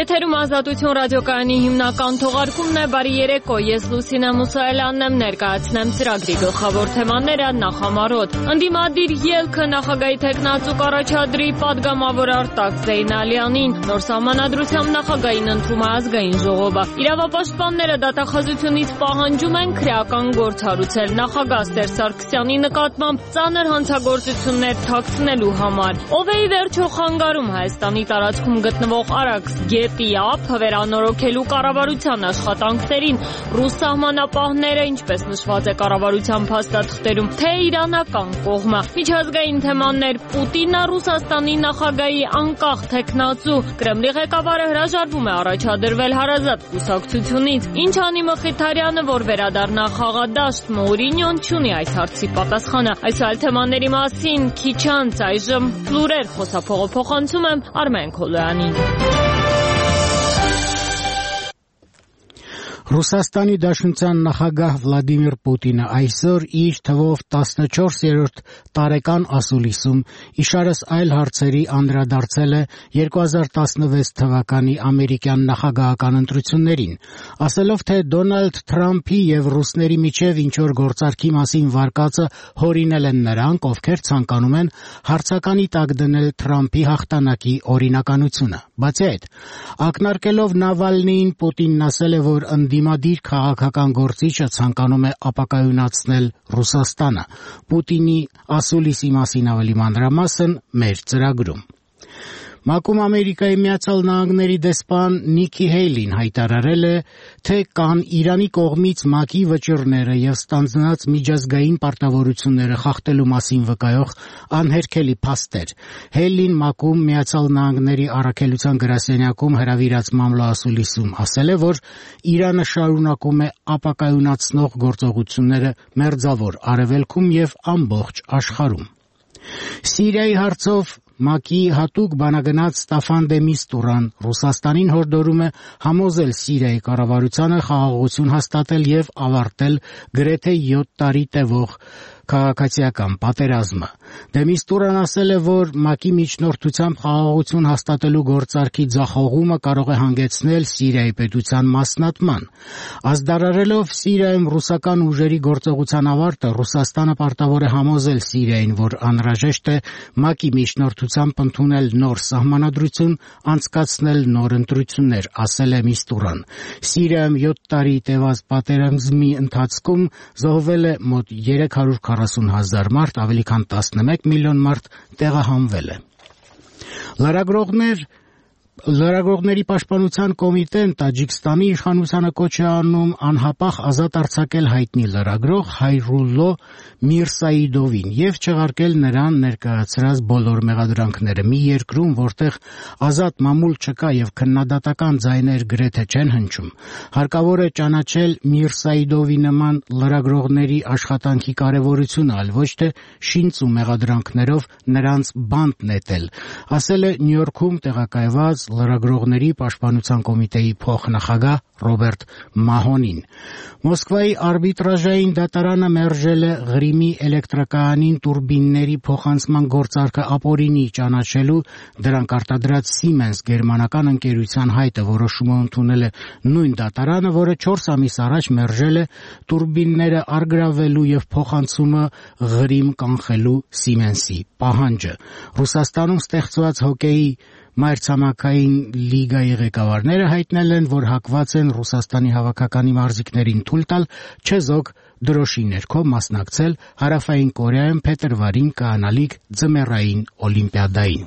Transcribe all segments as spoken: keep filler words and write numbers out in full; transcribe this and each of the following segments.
Եթերում Ազատություն ռադիոկայանի հիմնական թողարկումն է, բարի երեկո, ես Լուսինե Մուսայելյանն եմ, ներկայացնեմ ծրագրի գլխավոր թեմաները նախամարոտ։ Ընդդիմադիր ելքը նախագահի թեկնածու կառաջադրի պատգամավոր Արտակ Զեյնալյանին, նոր սահմանադրությամբ նախագահին ընտրում է ազգային ժողովը։ Իրավապաշտպանները դատախազությունից պահանջում են քրեական գործ հարուցել նախագահ Ստեր Սարգսյանի նկատմամբ ծանր հանցագործություններ թաքցնելու համար։ Ով է ի վերջո խանգարում Հայաստանի տարածքում գտնվող Արաքս գետի ափը վերանորոգելու կառավարության աշխատանքներին, ռուս սահմանապահները, ինչպես նշված է կառավարության փաստաթղթերում, թե իրանական կողմը։ Միջազգային թեմաներ, Պուտինը Ռուսաստանի նախագահի անկախ թեկնածու, Կրեմլի ղեկավարը հրաժարվում է առաջադրվել հարազատ կուսակցությունից։ Ինչ անի Մխիթարյանը, որ վերադառնա խաղադաշտ, Մոուրինյոն չունի այս հարցի պատասխանը։ Այս այլ թեմաների մասին քիչ անց այժմ լուրեր խոսափողը փոխանցում եմ Արմեն Քոլոյանին։ Ռուսաստանի Դաշնության նախագահ Վլադիմիր Պուտինը այսօր իր թվով տասնչորսերորդ տարեկան ասուլիսում իշարս այլ հարցերի անդրադարձել է երկու հազար տասնվեց թվականի ամերիկյան նախագահական ընտրություններին, ասելով, թե Դոնալդ Թրամփի եւ ռուսների միջև ինչ-որ գործարքի մասին վարկածը հորինել են նրանք, ովքեր ցանկանում են հարցականի տակ դնել Թրամփի հաղթանակի օրինականությունը։ Բացի այդ, ակնարկելով Նավալնիին, Պուտինն ասել է, որ ընդդիմադիր քաղաքական գործիչը ցանկանում է ապակայունացնել Ռուսաստանը։ Պուտինի ասուլիսի մասին ավելի մանրամասն մեր ծրագրում։ ՄԱԿ-ում Ամերիկայի Միացյալ Նահանգների դեսպան Նիքի Հեյլին հայտարարել է, թե կան Իրանի կողմից ՄԱԿ-ի վճիռները եւ ստանձնած միջազգային պարտավորությունները խախտելու մասին վկայող անհերքելի փաստեր։ Հեյլին ՄԱԿ-ում Միացյալ Նահանգների առաքելության գրասենյակում հրավիրած մամլոասուլիսում ասել է, որ Իրանը շարունակում է ապակայունացնող գործողությունները Մերձավոր Արևելքում եւ ամբողջ աշխարհում։ Սիրիայի հարցով ՄԱԿ-ի հատուկ բանագնաց Ստաֆան դե Միստուրան Ռուսաստանին հորդորում է համոզել Սիրիայի կառավարությանը խաղաղություն հաստատել եւ ավարտել գրեթե յոթ տարի տևող քաղաքացիական պատերազմը։ Դե Միստուրան ասել է, որ ՄԱԿ-ի միջնորդությամբ խաղաղություն հաստատելու գործարքի ձախողումը կարող է հանգեցնել Սիրիայի պետության մասնատման։ Ազդարարելով Սիրիայում ռուսական ուժերի գործողության ավարտը, Ռուսաստանը պարտավոր է համոզել Սիրիային, որ անհրաժեշտ է ՄԱԿ-ի միջնորդությամբ ընդունել նոր սահմանադրություն, անցկացնել նոր ընտրություններ, ասել է Միստուրան։ Սիրիայում յոթ տարի տևած պատերազմի ընթացքում զոհվել է մոտ երեք հարյուր քառասուն հազար մարդ, ավելի քան տասնմեկ միլիոն մարդ տեղահանվել է։ Լրագրողներ Լրագրողների պաշտպանության կոմիտեն Տաջիկստանի իշխանությանը կոչ է անում անհապաղ ազատ արձակել հայտնի լրագրող Հայրուլլո Միրսայիդովին եւ չեղարկել նրան ներկայացրած բոլոր մեղադրանքները։ Մի երկրում, որտեղ ազատ մամուլ չկա եւ քննադատական ձայներ գրեթե չեն հնչում, հարկավոր է ճանաչել Միրսայիդովի նման լրագրողների աշխատանքի կարեւորությունը, այլ ոչ թե շինծ ու մեղադրանքներով նրանց բանտ նետել, ասել է Նյու Յորքում տեղակայված Լրագրողների պաշտպանության կոմիտեի փոխնախագահ Ռոբերտ Մահոնին։ Մոսկվայի արբիտրաժային դատարանը մերժել է Ղրիմի էլեկտրակայանին տուրբինների փոխանցման գործարքը ապօրինի ճանաչելու դրանք արտադրած Siemens գերմանական ընկերության հայտը որոշումը ընդունել է նույն դատարանը, որը չորս ամիս առաջ մերժել է տուրբինները առգրավելու եւ փոխանցումը Ղրիմ կանխելու Siemens-ի պահանջը։ Ռուսաստանում ստեղծված հոկեյի Մայրցամաքային լիգայի ղեկավարները հայտնել են, որ հակված են Ռուսաստանի հավաքականի մարզիկներին թույլ տալ չեզոք դրոշի ներքո մասնակցել Հարավային Կորեայում փետրվարին կայանալիք ձմեռային օլիմպիադային։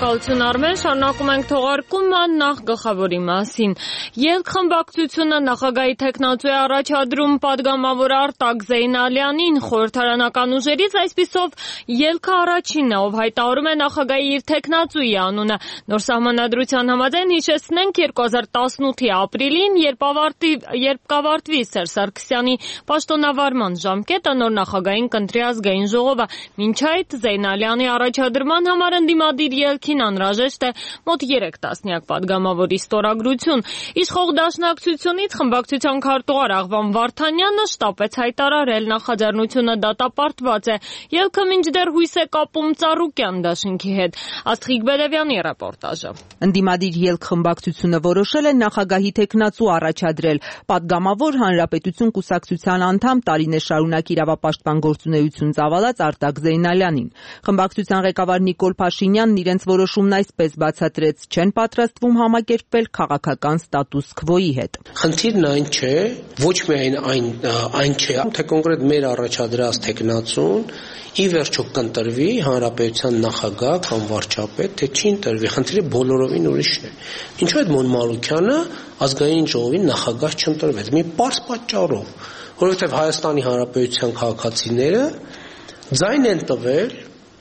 Շնորհակալություն Արմեն, շարունակում ենք թողարկումը նախ գլխավորի մասին։ Ելք խմբակցությունը նախագահի թեկնածու է առաջադրում պատգամավոր Արտակ Զեյնալյանին խորհրդարանական ուժերից, այսպիսով ելքը առաջինն է, ով հայտարարում է նախագահի իր թեկնածուի անունը։ Նոր սահմանադրության համաձայն հիշեցնենք երկու հազար տասնութի ապրիլին, երբ ավարտի երբ կավարտվի Սերժ Սարգսյանի պաշտոնավարման ժամկետը, նոր նախագահին կընտրի ազգային ժողովը։ Մինչ այդ Զեյնալյանի առաջադրման համար ընդդիմադիր ելքին անհրաժեշտ է մոտ երեք տասնյակ պատգամավորի ստորագրություն։ Իշխող դաշնակցությունից խմբակցության քարտուղար Աղվան Վարդանյանը շտապեց հայտարարել, նախաձեռնությունը դատապարտված է։ Ելքը մինչդեռ հույս է կապում Ծառուկյան դաշինքի հետ։ Աստղիկ Բերևյանի ռեպորտաժը։ Ընդդիմադիր ելք խմբակցությունը որոշել է նախագահի թեկնածու առաջադրել պատգամավոր Հանրապետություն կուսակցության անդամ տարիներ շարունակ իրավապաշտպան գործունեություն ծավալած Արտակ Զեյնալյանին։ Խմբակցության ղեկավար Նիկոլ Փաշինյանն իրենց որոշումն այսպես բացատրեց. չեն պատրաստվում համակերպվել քաղաքական ստատուս քվոյի հետ։ Խնդիրն այն չէ, ոչ միայն այն այն չէ, թե կոնկրետ մեր առաջադրած թեկնածուն ի վերջո կընտրվի հանրապետության նախագահ կամ վարչապետ, թե չի ընտրվի, խնդիրը բոլորովին ուրիշն է։ Ինչու այդ Մոն Մարուկյանը ազգային ժողովի նախագահ չընտրվեց։ Մի պարզ պատճառով, որովհետև Հայաստանի Հանրապետության քաղաքացիները ձայն են տվել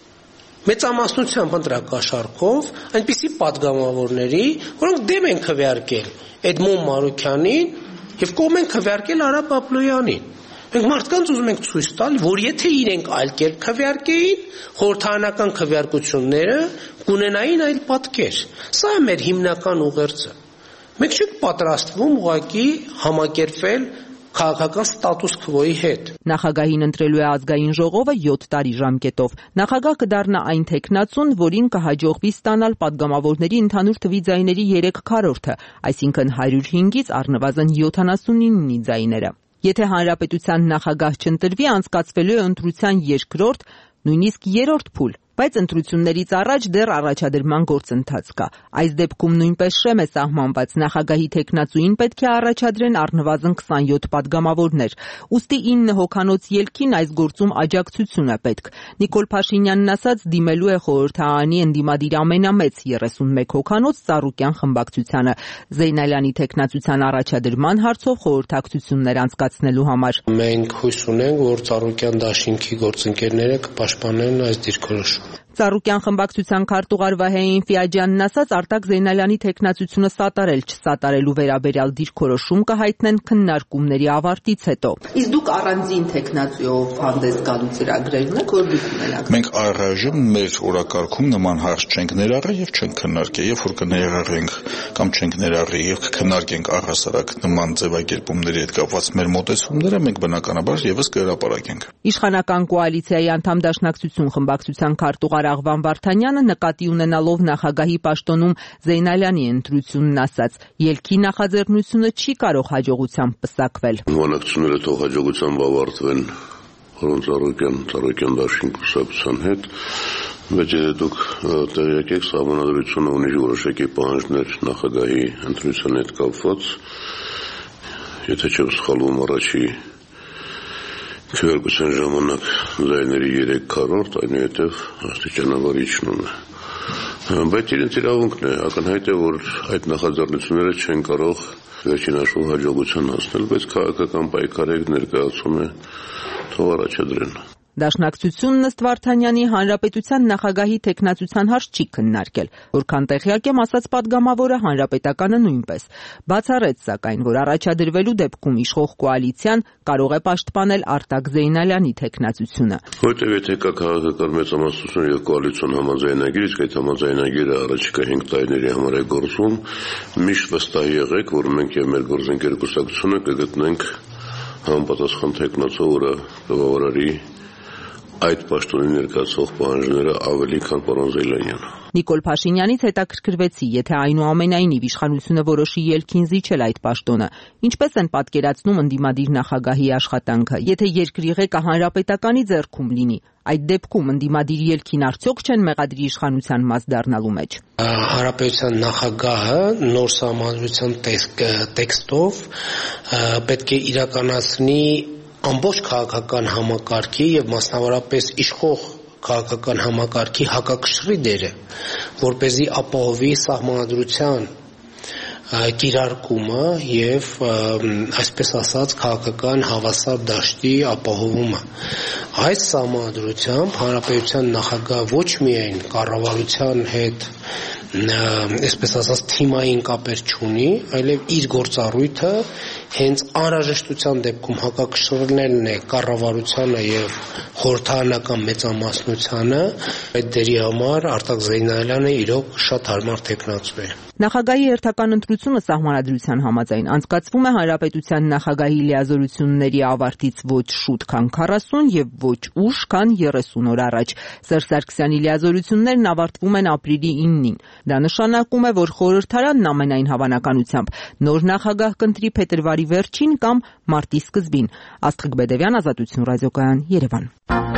մեծամասնությամբ ընտրակաշառքով այնպիսի պատգամավորների, որոնք դեմ են քվեարկել Էդմոն Մարուկյանին եւ կողմ են քվեարկել Արա Բաբլոյանին։ Մենք մարդկանց ուզում ենք ցույց տալ, որ եթե իրենք այլ կերպ քվեարկեին, խորհրդարանական քվեարկությունները կունենային այլ պատկեր։ Սա է մեր հիմնական ուղերձը։ Մենք չենք պատրաստվում ուղղակի համակերպվել քաղաքական ստատուս քվոյի հետ։ Նախագահին ընտրելու է ազգային ժողովը յոթ տարի ժամկետով։ Նախագահ կդառնա այն թեկնածուն, որին կհաջողվի ստանալ պատգամավորների ընդհանուր թվի ձայների երեք քառորդը, այսինքն հարյուր հինգից առնվազն յոթանասունինի ձայները։ Եթե հանրապետության նախագահ չընտրվի, անցկացվելու է ընտրության երկրորդ, նույնիսկ երրորդ փուլ, բայց ընտրություններից առաջ դեռ առաջադրման գործընթաց կա։ Այս դեպքում նույնպես շեմ է սահմանված, նախագահի թեկնածուին պետք է առաջադրեն առնվազն քսանյոթ պատգամավորներ։ Ուստի ինը հոգանոց ելքին այս գործում աջակցություն է պետք։ Նիկոլ Փաշինյանն ասաց, դիմելու է խորհրդարանի ընդդիմադիր ամենամեծ երեսունմեկ հոգանոց Ծառուկյան խմբակցությանը Զեյնալյանի թեկնածության առաջադրման հարցով խորհրդակցություններ անցկացնելու համար։ Մենք հույս ունենք, որ Ծառուկյան դաշինքի գործընկերները կպաշտպանեն այս դիրքորոշումը։ Ծառուկյան խմբակցության քարտուղար Վահե Ինֆիաջյանն ասաց, Արտակ Զեյնալյանի թեկնածությունը սատարել չսատարելու վերաբերյալ դիրքորոշում կհայտնեն քննարկումների ավարտից հետո։ Իսկ դուք առանձին թեկնածուով հանդես գալու ծրագրերն եք, որ դուք ունենաք։ Մենք առայժմ մեր օրակարգում նման հարց չենք ներառել եւ չենք քննարկել, երբ որ կներառենք կամ չենք ներառի եւ կքննարկենք առհասարակ նման ձևակերպումների հետ կապված մեր մոտեցումները, մենք բնականաբար եւս կհրապարակենք։ Իշխանական կոալիցիայի անդամ Դաշնակցություն խմբակցության քարտուղար Աղվան Վարդանյանը նկատի ունենալով նախագահի պաշտոնում Զեյնալյանի ընտրությունն ասաց. ելքի նախաձեռնությունը չի կարող հաջողությամբ պսակվել։ Բանակցությունները թող հաջողությամբ ավարտվեն Ծառուկյան Ծառուկյան դաշինք կուսակցության հետ, բայց եթե դուք տեղյակ եք, սահմանադրությունը ունի որոշակի պահանջներ նախագահի ընտրության հետ կապված, եթե չեմ սխալվում, առաջի քվեարկության ժամանակ ձայների երեք քառորդ, այնուհետև աստիճանաբար իջնում է։ Բայց իրենց իրավունքն է, ակնհայտ է, որ այդ նախաձեռնությունները չեն կարող վերջին հաշվով հաջողության հասնել, բայց քաղաքական պայքարը ներկայացում է թող առաջադրեն։ Դաշնակցությունն ըստ Վարդանյանի հանրապետության նախագահի թեկնածության հարց չի քննարկել, որքան տեղյակ եմ, ասաց պատգամավորը, հանրապետականը նույնպես։ Բացառեց սակայն, որ առաջադրվելու դեպքում իշխող կոալիցիան կարող է պաշտպանել Արտակ Զեյնալյանի թեկնածությունը։ Որտեղ եթե կա քաղաքական մեծամասնություն եւ կոալիցիոն համաձայնագիր, իսկ այդ համաձայնագիրը առաջիկա հինգ տարիների համար է գործում, միշտ վստահ եղեք, որ մենք եւ մեր գործընկեր կուսակցությունը կգտնենք համապատասխան թեկնածու, որը կբավարարի այդ պաշտոնի ներկայացող պահանջները ավելի քան պարոն Զեյնալյանը։ Նիկոլ Փաշինյանից հետաքրքրվեցի, եթե այնուամենայնիվ իշխանությունը որոշի ելքին զիջել այդ պաշտոնը, ինչպես են պատկերացնում ընդդիմադիր նախագահի աշխատանքը, եթե երկրի ղեկը հանրապետականի ձեռքում լինի, այդ դեպքում ընդդիմադիր ելքին արդյոք չեն մեղադրի իշխանության մաս դառնալու մեջ։ Հանրապետության նախագահը նոր սահմանադրության տեքստով պետք է իրականացնի ամբողջ քաղաքական համակարգի եւ մասնավորապես իշխող քաղաքական համակարգի հակակշռի դերը, որպեսզի ապահովի սահմանադրության կիրարկումը եւ այսպես ասած քաղաքական հավասար դաշտի ապահովումը։ Այս սահմանադրությամբ հանրապետության նախագահ ոչ միայն կառավարության հետ այսպես ասած թիմային կապեր չունի, այլև իր գործառույթը հենց անհրաժեշտության դեպքում հակակշռելն է կառավարությանը եւ խորհրդարանական մեծամասնությանը։ Այդ դերի համար Արտակ Զեյնալյանը իրոք շատ հարմար տեխնացու է։ Նախագահի հերթական ընտրությունը սահմանադրության համաձայն անցկացվում է հանրապետության նախագահի լիազորությունների ավարտից ոչ շուտ, քան քառասուն եւ ոչ ուշ, քան երեսուն օր առաջ։ Սերժ Սարգսյանի լիազորություններն ավարտվում են ապրիլի իննին։ Դա նշանակում է, որ խորհրդարանն ամենայն հավանականությամբ նոր նախագահ կընտրի փետրվարի վերջին կամ մարտի սկզբին։ Աստղիկ Բեդևյան, Ազատություն ռադիոկայան, Երևան։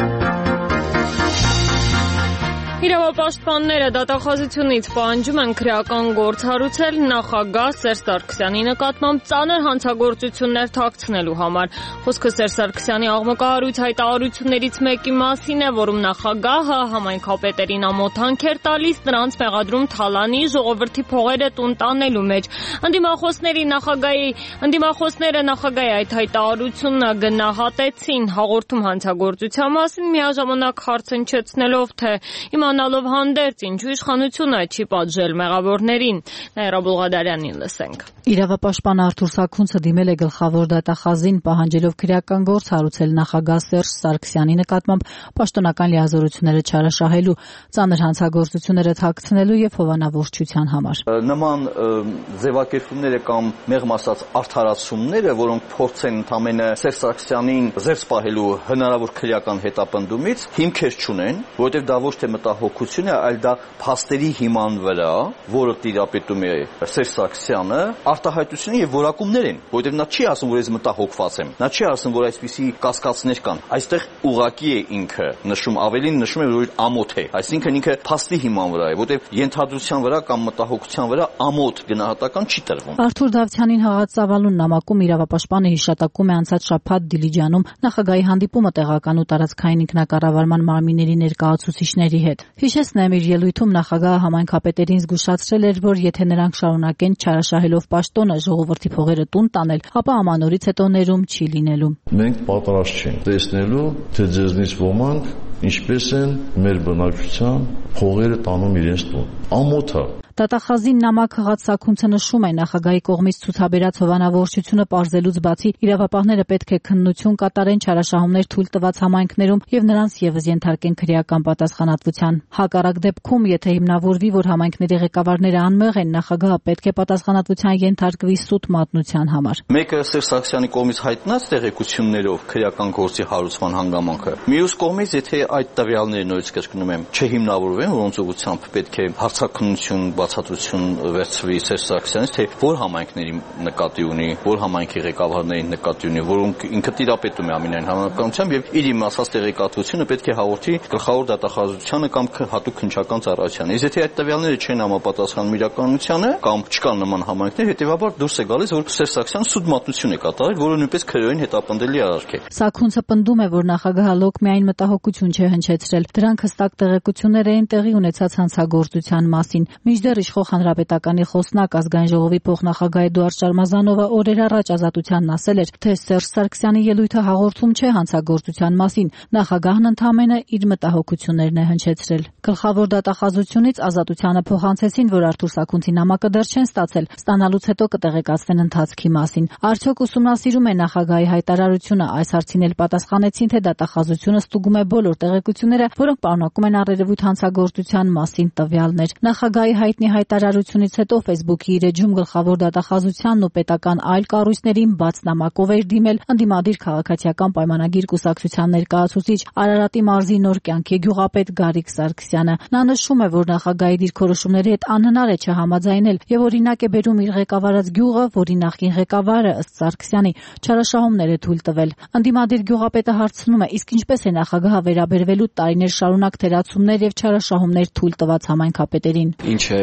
Իրավապաշտպանները դատախազությունից պահանջում են քրեական գործ հարուցել նախագահ Սերժ Սարգսյանի նկատմամբ ծանր հանցագործություններ թաքցնելու համար։ Խոսքը Սերժ Սարգսյանի աղմկահարույց հայտարարություններից մեկի մասին է, որում նախագահը համայնքապետերին ամոթանք էր տալիս նրանց մեղադրում թալանի, ժողովրդի փողերը տուն տանելու մեջ։ Ընդդիմախոսների նախագահի ընդդիմախոսները նախագահի այդ հայտարարությունը գնահատեցին, հաղորդում հանցագործության մասին միաժամանակ հարց հնչեցնելով, թե իմանալով հանդերձ ինչու իշխանությունը չի պատժել մեղավորներին։ Նաիրա Բուլղադարյանին լսենք։ Իրավապաշտպան Արթուր Սաքունցը դիմել է գլխավոր դատախազին, պահանջելով քրեական գործ հարուցել նախագահ Սերժ Սարգսյանի նկատմամբ պաշտոնական լիազորությունները չարաշահելու, ծանր հանցագործությունները թաքցնելու եւ հովանավորչության համար։ Նման ձևակերպումները կամ մեղմ ասած արդարացումները, որոնք փորձեն ընդամենը Սերժ Սարգսյանին զերծ պահելու հնարավոր քրեական հետապնդումից հիմքեր չունեն, որովհետեւ դա ոչ թե մտահոգություն է, այլ դա փաստերի հիման վրա, որը տիրապետում է Սերժ Սարգսյանը, արտահայտություն եւ որակումներ են, որովհետեւ նա չի ասում, որ ես մտահոգված եմ, նա չի ասում, որ այսպիսի կասկածներ կան։ Այստեղ ուղղակի է ինքը նշում, ավելին նշում է, որ ամոթ է, այսինքն ինքը փաստի հիման վրա է, որովհետեւ ենթադրության վրա կամ մտահոգության վրա ամոթ գնահատական չի տրվում։ Արթուր Դավթյանին հղած ծավալուն նամակում իրավապաշտպանը հիշատակում է անցած շաբաթ Դիլիջանում նախագահի հանդիպումը տեղական ու տարածքային ինքնակառավարման մարմինների ներկայացուցիչների հետ։ Հիշեցնեմ, իր ելույթում նախագահը համայնքապետերին զգուշացրել էր, որ եթե նրանք շարունակեն չարաշահելով պաշտոնը ժողովրդի փողերը տուն տանել, ապա ամանորից հետո ներում չի լինելու։ Մենք պատրաստ չենք տեսնելու, թե ձեզնից ոմանք ինչպես են մեր բնակչության փողերը տանում իրենց տուն։ Ամոթ է։ Դատախազին նամակ հղած Սաքունցը նշում է, նախագահի կողմից ցուցաբերած հովանավորչությունը պարզելուց բացի իրավապահները պետք է քննություն կատարեն չարաշահումներ թույլ տված համայնքներում եւ նրանց եւս ենթարկեն քրեական պատասխանատվության։ Հակառակ դեպքում, եթե հիմնավորվի, որ համայնքների ղեկավարները անմեղ են, նախագահը պետք է պատասխանատվության ենթարկվի սուտ մատնության համար։ Մեկը Սերժ Սարգսյանի կողմից հայտնած տեղեկություններով քրեական գործի հարուցման հանգամանքը։ Մյուս կողմից, եթե այդ տվյալները նորից կրկնում եմ, չհիմնավորվեն, որոնց ուղղությամբ պետք է հարցաքննություն բացատրություն վերցվի Սերժ Սարգսյանից, թե որ համայնքների նկատի ունի, որ համայնքի ղեկավարներին նկատի ունի, որոնք ինքը տիրապետում է ամենայն հավանականությամբ եւ իր իմացած տեղեկատվությունը պետք է հաղորդի գլխավոր դատախազությանը կամ հատուկ քննչական ծառայությանը։ Իսկ եթե այդ տվյալները չեն համապատասխանում իրականությանը կամ չկան նման համայնքներ, հետեւաբար դուրս է գալիս, որ Սերժ Սարգսյանը սուտ մատնություն է կատարել, որը նույնպես քրեորեն հետապնդելի արարք է։ Սաքունցը պնդում է, որ նախագահը լոկ միայն մտահոգություն չէ հնչեցրել, դրանք հստակ տեղեկություններ էին տեղի ունեցած հանցագործության մասին։ Մինչդեռ իշխող հանրապետականի խոսնակ ազգային ժողովի փոխնախագահ Էդուարդ Շարմազանովը օրեր առաջ Ազատությանն ասել էր, թե Սերժ Սարգսյանի ելույթը հաղորդում չէ հանցագործության մասին, նախագահն ընդհանրապես իր մտահոգություններն է հնչեցրել։ Գլխավոր դատախազությունից Ազատությանը փոխանցեցին, որ Արթուր Սաքունցի նամակը դեռ չեն ստացել, ստանալուց հետո կտեղեկացնեն ընթացքի մասին։ Արդյոք ուսումնասիրում է նախագահի հայտարարությունը, այս հարցին էլ պատասխանեցին, թե դատախազությունը ստուգում է բոլոր տեղեկությունները, որոնք պարունակում են առերևույթ հանցագործության մասին տվյալներ։ Նախագահի հայտնի հայտարարությունից հետո Facebook-ի իր էջում գլխավոր դատախազությանն ու պետական այլ կառույցներին բաց նամակով էր դիմել ընդդիմադիր քաղաքացիական պայմանագիր կուսակցության ներկայացուցիչ Արարատի մարզի Նոր կյանքի գյուղապետ Գարիկ Սարգսյանը։ Նա նշում է, որ նախագահի դիրքորոշումների հետ անհնար է չհամաձայնել եւ օրինակ է բերում իր ղեկավարած գյուղը, որի նախկին ղեկավարը ըստ Սարգսյանի չարաշահումներ է թույլ տվել։ Ընդդիմադիր գյուղապետը հարցնում է, իսկ ինչպես է նախագահը վերաբերվելու տարիներ շարունակ թերացումներ եւ չարաշահումներ թույլ տված համայնքապետերին։ Ինչ է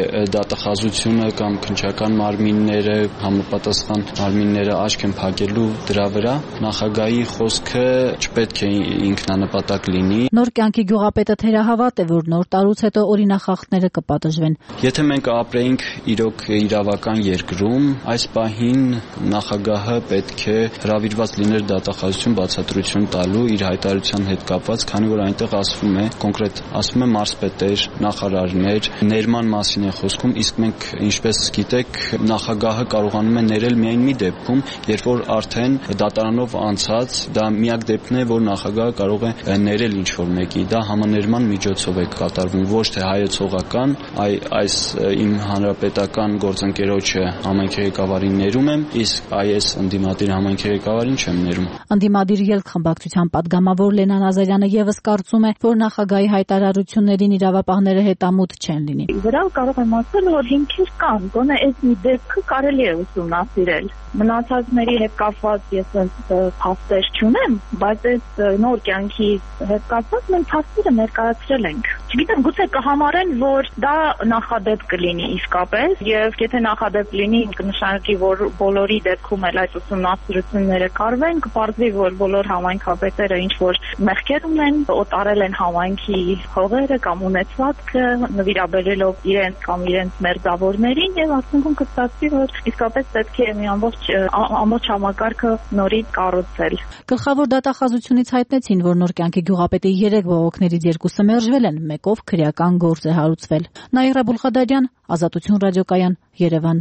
դատախազությունը կամ քննչական մարմինները, համապատասխան մարմինները աչք են փակելու դրա վրա, նախագահի խոսքը չպետք է ինքնանպատակ լինի։ Նոր կյանքի գյուղապետը թերահավատ է, որ նոր տարուց հետո օրինախախտները կպատժվեն։ Եթե մենք ապրեինք իրոք իրավական երկրում, այս պահին նախագահը պետք է հրավիրված լիներ դատախազություն բացատրություն տալու իր հայտարարության հետ կապված, քանի որ այնտեղ ասվում է, կոնկրետ ասվում է մարզպետեր, նախարարներ, ներման մասին է խոսքում, իսկ մենք ինչպես գիտեք, նախագահը կարողանում է ներել միայն մի դեպքում, երբ որ արդեն դատարանով անցած, դա միակ դեպքն է, որ նախագահը կարող է ներել ինչ-որ մեկի, դա համաներման միջոցով է կատարվում, ոչ թե հայեցողական, այ այս իմ հանրապետական գործընկերոջը համայնքի ղեկավարին ներում եմ, իսկ այս ընդդիմադիր համայնքի ղեկավարին չեմ ներում։ Ընդդիմադիր ելք խմբակցության падգամավոր Լենա Նազարյանը եւս կարծում է, որ նախագահի հայտարարություններին իրավապահները հետամուտ չեն լինի։ Վրա կարող եմ ասել, որ հիմքեր կան, գոնե այս մի դեպքը կարելի է ուսումնասիրել։ Մնացածների հետ կապված ես փաստեր չունեմ, բայց այս նոր կյանքի հետ կապված մենք փաստերը ներկայացրել ենք։ Չգիտեմ, գուցե կհամարեն, որ դա նախադեպ կլինի իսկապես, եւ եթե նախադեպ լինի, կնշանակի, որ բոլորի դեպքում էլ այս ուսումնասիրությունները կարվեն, կպարզվի, որ բոլոր համայնքապետերը ինչ որ մեղքեր ունեն, օտարել են համայնքի հողերը կամ ունեցվածքը, նվիրաբերելով իրենց կամ իրենց մերձավորներին, եւ արդյունքում կստացվի, որ իսկապես պետք է մի ամբողջ ամբողջ համակարգը նորից կառուցել։ Գլխավոր դատախազությունից հայտնեցին, որ նոր կյանքի գյուղապետի երեք բողոքներից երկուսը մերժվել են, մեկով քրեական գործ է հարուցվել։ Նաիրա Բուլխադարյան, Ազատություն ռադիոկայան, Երևան։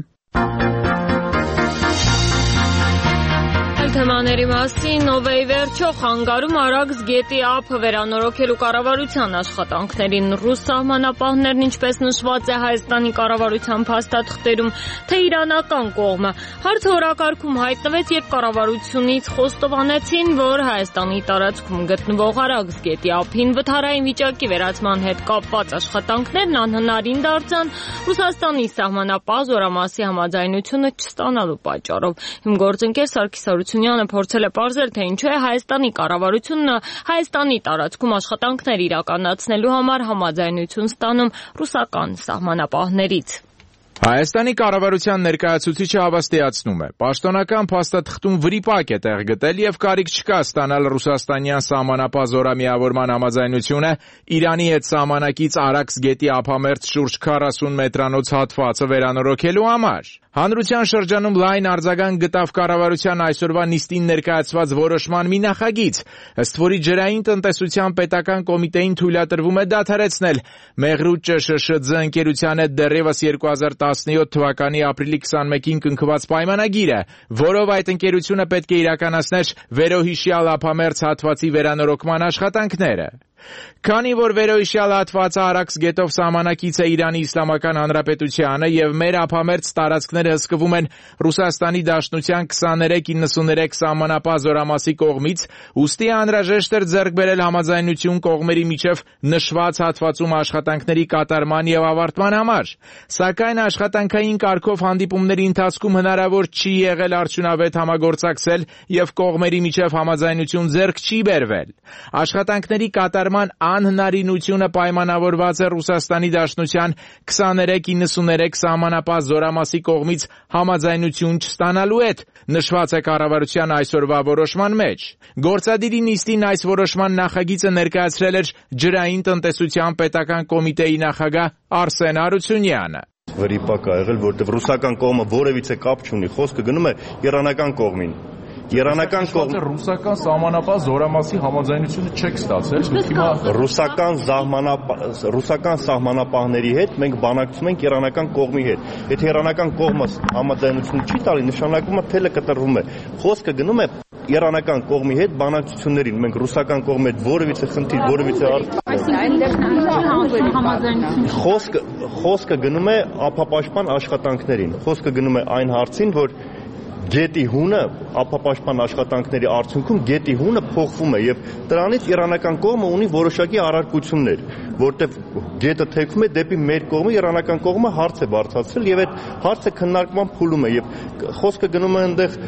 Թեմաների մասին Նովեի վերջո խանգարում Արաքս գետի ափը վերանորոգելու կառավարության աշխատանքներին ռուս սահմանապահներն ինչպես նշված է Հայաստանի կառավարության փաստաթղթերում, թե իրանական կողմը։ Հարցը օրակարգում հայտնվեց, երբ կառավարությունից խոստովանեցին, որ Հայաստանի տարածքում գտնվող Արաքս գետի ափին վթարային վիճակի վերացման հետ կապված աշխատանքներն անհնարին դարձան Ռուսաստանի սահմանապահ զորամասի համաձայնությունը չստանալու պատճառով։ Իմ գործընկեր Սարգիս Հարությունյանը փորձել է պարզել, թե ինչու է Հայաստանի կառավարությունը Հայաստանի տարածքում աշխատանքներ իրականացնելու համար համաձայնություն ստանում ռուսական սահմանապահներից։ Հայաստանի կառավարության ներկայացուցիչը հավաստիացնում է. պաշտոնական փաստաթղթում վրիպակ է տեղ գտել եւ կարիք չկա ստանալ ռուսաստանյան սահմանապահ զորամիավորման համաձայնությունը Իրանի հետ սահմանակից Արաքս գետի ափամերձ շուրջ քառասուն մետրանոց հատվածը վերանորոգելու համար։ Հանրության շրջանում լայն արձագանք գտավ կառավարության այսօրվա նիստին ներկայացված որոշման մի նախագիծ, ըստ որի ջրային տնտեսության պետական կոմիտեին թույլատրվում է դադարեցնել Մեղրուտ ՃՇՇՁ ընկերության հետ դեռևս երկու հազար տասնյոթ թվականի ապրիլի քսանմեկին կնքված պայմանագիրը, որով այդ ընկերությունը պետք է իրականացներ վերոհիշյալ ափամերձ հատվածի վերանորոգման աշխատանքները։ Քանի որ վերոհիշյալ հատվածը Արաքս գետով սահմանակից է Իրանի Իսլամական Հանրապետությանը եւ մեր ափամերձ տարածքները հսկվում են Ռուսաստանի Դաշնության քսաներեք իննսուներեք սահմանապահ զորամասի կողմից, ուստի անհրաժեշտ էր ձեռք բերել համաձայնություն կողմերի միջև նշված հատվածում աշխատանքների կատարման եւ ավարտման համար։ Սակայն աշխատանքային կարգով հանդիպումների ընթացքում հնարավոր չի եղել արդյունավետ համագործակցել եւ կողմերի միջև համաձայնություն ձեռք չի բերվել։ Աշխատանքների կատարման անհնարինությունը պայմանավորված է Ռուսաստանի Դաշնության քսաներեք իննսուներեք սահմանապահ զորամասի կողմից համաձայնություն չստանալու հետ, նշված է կառավարության այսօրվա որոշման մեջ։ Գործադիրի նիստին այս որոշման նախագիծը ներկայացրել էր ջրային տնտեսության պետական կոմիտեի նախագահ Արսեն Հարությունյանը։ Վրիպակ ա եղել, որտեղ ռուսական կողմը որևիցե կապ չունի, խոսքը գնում է իրանական կողմին։ Իրանական կողմը ռուսական սահմանապահ զորամասի համաձայնությունը չեք ստացել, հիմա ռուսական սահմանապահ ռուսական սահմանապահների հետ մենք բանակցում ենք իրանական կողմի հետ։ Եթե իրանական կողմը համաձայնություն չի տալի, նշանակում է թելը կտրվում է։ Խոսքը գնում է իրանական կողմի հետ բանակցություններին։ Մենք ռուսական կողմի հետ որևիցե խնդիր, որևիցե խոսքը խոսքը գնում է ափապաշտպան աշխատանքներին։ Խոսքը գնում է այն հարցին, որ գետի հունը ապապաշտպան աշխատանքների արդյունքում գետի հունը փոխվում է եւ դրանից իրանական կողմը ունի որոշակի առարկություններ, որտեղ գետը թեքում է դեպի մեր կողմը, իրանական կողմը հարց է բարձրացրել եւ այդ հարցը քննարկման փուլում է եւ խոսքը գնում է այնտեղ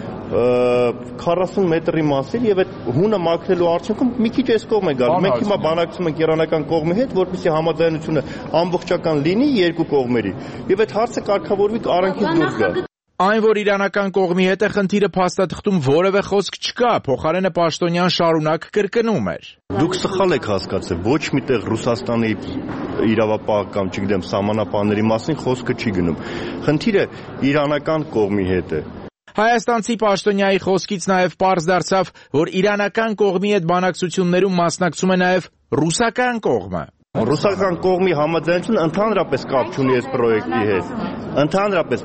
քառասուն մետրի մասին եւ այդ հունը մաքրելու արդյունքում մի քիչ այս կողմ է գալու։ Մենք հիմա բանակցում ենք իրանական կողմի հետ, որպեսզի համաձայնությունը ամբողջական լինի երկու կողմերի եւ այդ հարցը կարգավորվի առանքից դուրս գա։ Այն, որ իրանական կողմի հետ է խնդիրը փաստաթղթում որևէ խոսք չկա, փոխարենը Պաշտոնյան շարունակ կրկնում էր։ Դուք սխալ եք հասկացել, ոչ միտեղ Ռուսաստանի իրավապահ կամ չգիտեմ սահմանապահների մասին խոսքը չի գնում։ Խնդիրը իրանական կողմի հետ է։ Հայաստանցի պաշտոնյայի խոսքից նաև պարզ դարձավ, որ իրանական կողմի հետ բանակցություններում մասնակցում է նաև ռուսական կողմը։ Ռուսական կողմի համաձայնությունը ընդհանրապես կապ չունի այս պրոյեկտի հետ։ Ընդհանրապես,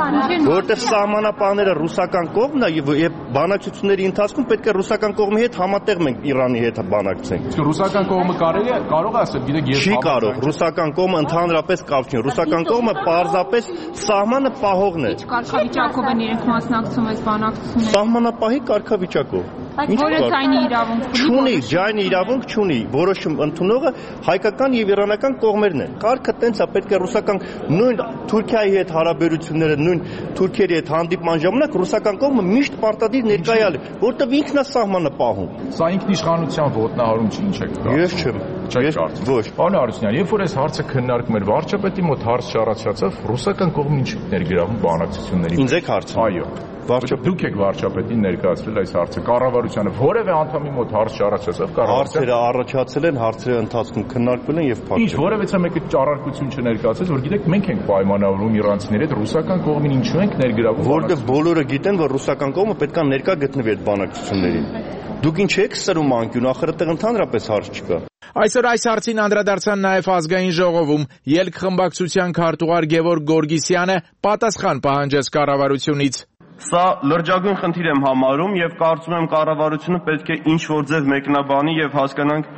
որտեղ սահմանապահները ռուսական կողմն է եւ բանակցությունների ընթացքում պետք է ռուսական կողմի հետ համատեղ մենք Իրանի հետ բանակցենք։ Իսկ ռուսական կողմը կարելի է կարող է ասել, գիտեք, ես չի կարող, ռուսական կողմը ընդհանրապես կապ չունի։ Ռուսական կողմը պարզապես սահմանը պահողն է։ Ինչ կարգավիճակով են իրենք մասնակցում այս բանակցություններին։ Սահմանապահի կարգավիճակով։ Որը ձայնի իրավունք չունի, ձայնի իրավունք չունի, որոշում ընդունողը հայկական եւ իրանական կողմերն են։ Կարգը տենց է, պետք է ռուսական նույն Թուրքիայի հետ հարաբերությունները, նույն Թուրքիայի հետ հանդիպման ժամանակ ռուսական կողմը միշտ պարտադիր ներկայալ է, որտեղ ինքն է սահմանը պահում։ Սա ինքնիշխանության ոտնահարում չի, ինչ եք կարծում։ Ես չեմ։ Չեք կարծում։ Ոչ։ Պարոն Հարությունյան, երբ որ այս հարցը քննարկում էր վարչապետի մոտ հարց չառաջացավ, ռուսական կողմն ինչ ներգրավում բանակցությունների։ Ինձ եք հարցնում։ Այո։ Դուք եք վարչապետին ներկայացրել այս հարցը, կառավարությանը որևէ անդամի մոտ հարց չառաջացավ, հարցերը առաջացել են, հարցերի ընթացքում քննարկվել են եւ փակվել։ Ինչ որևէ մեկը ճառարկություն չներկայացրեց, որ գիտեք, մենք ենք պայմանավորում իրանցիների հետ, ռուսական կողմին ինչու ենք ներգրավում։ Որտեղ բոլորը գիտեն, որ ռուսական կողմը պետք է ներկա գտնվի այդ բանակցություններին։ Դուք ինչ եք սրում անկյուն, ախր այդտեղ ընդհանրապես հարց չկա։ Այսօր այս հարցին անդրադարձան նաև ազգային ժողովում ելք խմբակցության քարտուղար Գևորգ Գորգիսյանը պատասխան պահանջեց կառավարությունից։ Սա լրջագույն խնդիր եմ համարում եւ կարծում եմ կառավարությունը պետք է ինչ-որ ձև մեկնաբանի եւ հասկանանք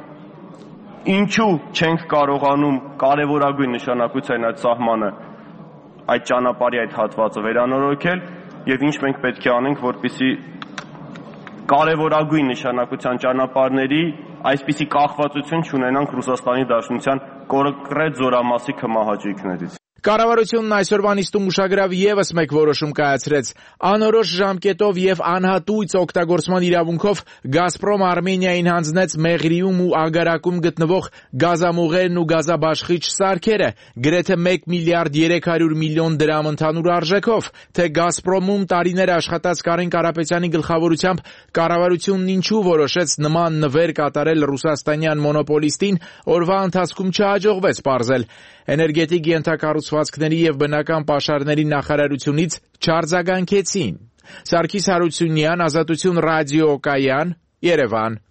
ինչու չենք կարողանում կարևորագույն նշանակության այդ սահմանը, այդ ճանապարհի այդ հատվածը վերանորոգել եւ ինչ մենք պետք է անենք, որպեսզի կարևորագույն նշանակության ճանապարհների այսպիսի կախվածություն չունենանք Ռուսաստանի Դաշնության կոնկրետ զորամասի քմահաճույքներից։ Կառավարությունն այսօրվա նիստում ուշագրավ ևս մեկ որոշում կայացրեց։ Անորոշ ժամկետով եւ անհատույց օգտագործման իրավունքով Գազպրոմ Արմենիային հանձնեց Մեղրիում ու Ագարակում գտնվող գազամուղերն ու գազաբաշխիչ սարքերը, գրեթե մեկ միլիարդ երեք հարյուր միլիոն դրամ ընդհանուր արժեքով, թե Գազպրոմում տարիներ աշխատած Կարեն Կարապետյանի գլխավորությամբ կառավարությունն ինչու որոշեց նման նվեր կատարել ռուսաստանյան մոնոպոլիստին, օրվա ընթացքում չհաջողվեց պարզել։ Էներգետիկ ենթակառուցվածքների եւ բնական պաշարների նախարարությունից չարձագանքեցին։ Սարգիս Հարությունյան, Ազատություն ռադիոկայան, Երևան։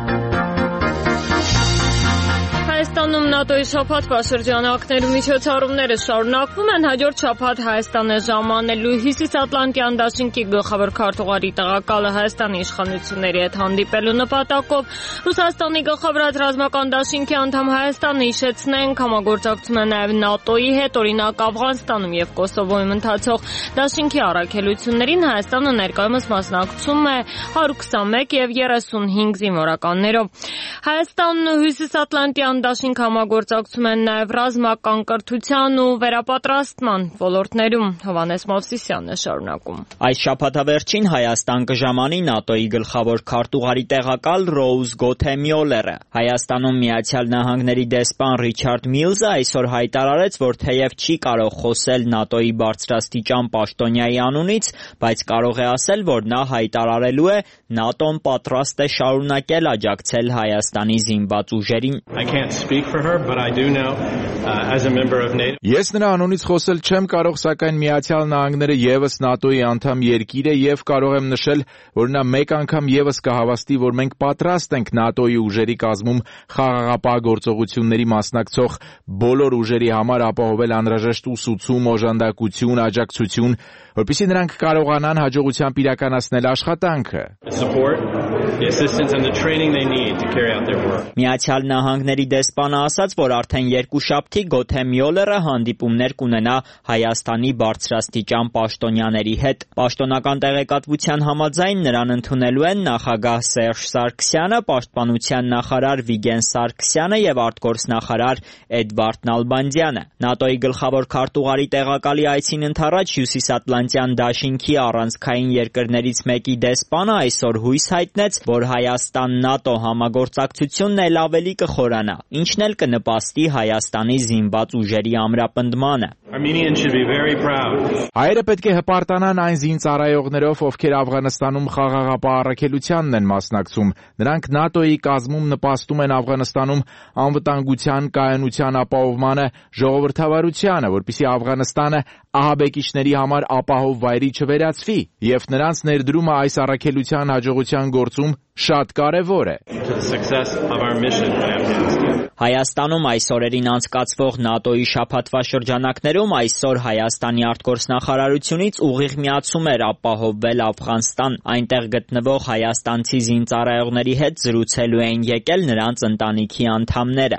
Հայաստանում ՆԱՏՕ-ի շաբաթվա շրջանակներում միջոցառումները շարունակվում են։ Հաջորդ շաբաթ Հայաստանը ժամանելու Հյուսիսատլանտյան դաշինքի գլխավոր քարտուղարի տեղակալը Հայաստանի իշխանությունների հետ հանդիպելու նպատակով Ռուսաստանի գլխավորած ռազմական դաշինքի անդամ Հայաստանը հիշեցնենք համագործակցում է նաև ՆԱՏՕ-ի հետ, օրինակ Աֆղանստանում եւ Կոսովոյում ընթացող դաշինքի առաքելություններին Հայաստանը ներկայումս մասնակցում է հարյուր քսանմեկ եւ երեսունհինգ զինվորականներով։ Հայաստանն ու Հյուսիսատլանտյան դաշինք համագործակցում են նաև ռազմական կրթության ու վերապատրաստման ոլորտներում։ Հովհաննես Մովսիսյանն է շարունակում։ Այս շաբաթավերջին Հայաստան կժամանի ՆԱՏՕ-ի գլխավոր քարտուղարի տեղակալ Ռոուզ Գոթե Մյոլերը։ Հայաստանում Միացյալ Նահանգների դեսպան Ռիչարդ Միլզը այսօր հայտարարեց, որ թեև չի կարող խոսել ՆԱՏՕ-ի բարձրաստիճան պաշտոնյայի անունից, բայց կարող է ասել, որ նա հայտարարելու է ՆԱՏՕ-ն պատրաստ է շարունակել աջակցել Հայաստանի զինված ուժերին։ Ես նրա անունից խոսել չեմ կարող, սակայն Միացյալ Նահանգները ևս ՆԱՏՕ-ի անդամ երկիր է եւ կարող եմ նշել, որ նա մեկ անգամ ևս կհավաստի, որ մենք պատրաստ ենք ՆԱՏՕ-ի ուժերի կազմում խաղաղապահ գործողությունների մասնակցող բոլոր ուժերի համար ապահովել անհրաժեշտ ուսուցում, օժանդակություն, աջակցություն, որպեսզի նրանք կարողանան հաջողությամբ իրականացնել աշխատանքը։ the assistance and the training they need to carry out their work. Միացյալ Նահանգների դեսպանը ասաց, որ արդեն երկուշաբթի Գոթե Մյոլերը հանդիպումներ կունենա Հայաստանի բարձրաստիճան պաշտոնյաների հետ։ Պաշտոնական տեղեկատվության համաձայն նրան ընդունելու են նախագահ Սերժ Սարգսյանը, պաշտպանության նախարար Վիգեն Սարգսյանը եւ արտգործնախարար Էդվարդ Նալբանդյանը։ ՆԱՏՕ-ի գլխավոր քարտուղարի տեղակալի այցին ընդառաջ Հյուսիսատլանտյան դաշինքի առանցքային երկրներից մեկի դեսպանը այսօր հույս հայտնեց, որ Հայաստան-ՆԱՏՕ համագործակցությունն էլ ավելի կխորանա, ինչն էլ կնպաստի Հայաստանի զինված ուժերի ամրապնդմանը։ Հայերը պետք է հպարտանան այն զինծառայողներով, ովքեր Աֆղանստանում խաղաղապահ առաքելությանն են մասնակցում։ Նրանք ՆԱՏՕ-ի կազմում նպաստում են Աֆղանստանում անվտանգության, կայունության ապահովմանը, ժողովրդավարությանը, որպեսզի Աֆղանստանը ահաբեկիչների համար ապահով վայրի չվերածվի, եւ նրանց ներդրումը այս առաքելության հաջողության գործում շատ կարևոր է։ Հայաստանում այս օրերին անցկացվող ՆԱՏՕ-ի շաբաթվա շրջանակներում այսօր Հայաստանի արտգործնախարարությունից ուղիղ միացում էր ապահովվել Աֆղանստան։ Այնտեղ գտնվող հայաստանցի զինծառայողների հետ զրուցելու էին եկել նրանց ընտանիքի անդամները։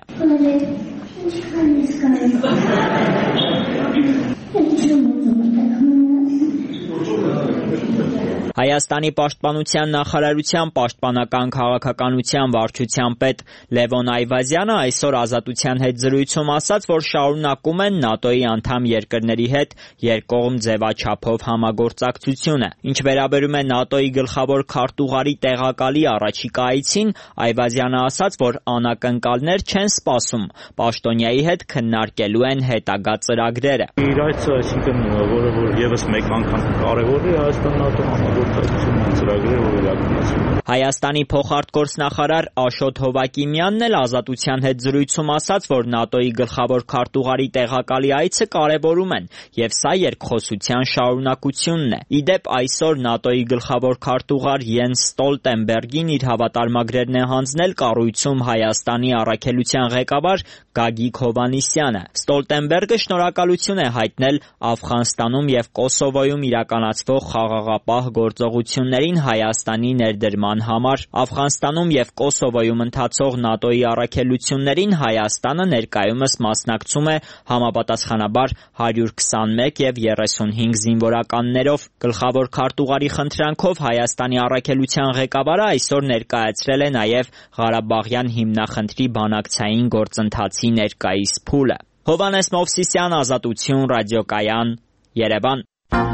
Հայաստանի պաշտպանության նախարարության պաշտպանական քաղաքականության վարչության պետ Լևոն Այվազյանը այսօր Ազատության հետ զրույցում ասաց, որ շարունակում են ՆԱՏՕ-ի անդամ երկրների հետ երկկողմ ձևաչափով համագործակցությունը։ Ինչ վերաբերում է ՆԱՏՕ-ի գլխավոր քարտուղարի տեղակալի առաջիկա այցին, Այվազյանը ասաց, որ անակնկալներ չեն սպասում, պաշտոնյայի հետ քննարկելու են հետագա ծրագրերը։ Իր այցը, այսինքն, որը որ եւս մեկ անգամ կարևոր է Հայաստան-ՆԱՏՕ համագործակցության ծրագրերը, որ իրականացվում են։ Հայաստանի փոխարտգործնախարար Աշոտ Հովակիմյանն էլ Ազատության հետ զրույցում ասաց, որ ՆԱՏՕ-ի գլխավոր քարտուղարի տեղակալի այցը կարևորում են, եւ սա երկխոսության շարունակությունն է։ Իդեպ այսօր ՆԱՏՕ-ի գլխավոր քարտուղար Յենս Ստոլտենբերգին իր հավատարմագրերն է հանձնել կառույցում Հայաստանի առաքելության ղեկավար Գագիկ Հովհաննիսյանը։ Ստոլտենբերգը շնորհակալություն է հայտնել Աֆղանստանում եւ Կոսովոյում իրականացվող խաղաղապահ գործողություններին Հայաստանի ներդրման համար։ Աֆղանստանում եւ Կոսովոյում ընթացող ՆԱՏՕ-ի առաքելություններին Հայաստանը ներկայումս մասնակցում է համապատասխանաբար հարյուր քսանմեկ եւ երեսունհինգ զինվորականներով։ Գլխավոր քարտուղարի խնդրանքով Հայաստանի առաքելության ղեկավարը այսօր ներկայացրել է նաեւ Ղարաբաղյան հիմնախնդրի բանակցային գործընթացի ներկայիս փուլը։ Հովհաննես Մովսիսյան, Ազատություն, ռադիոկայան, Երևան։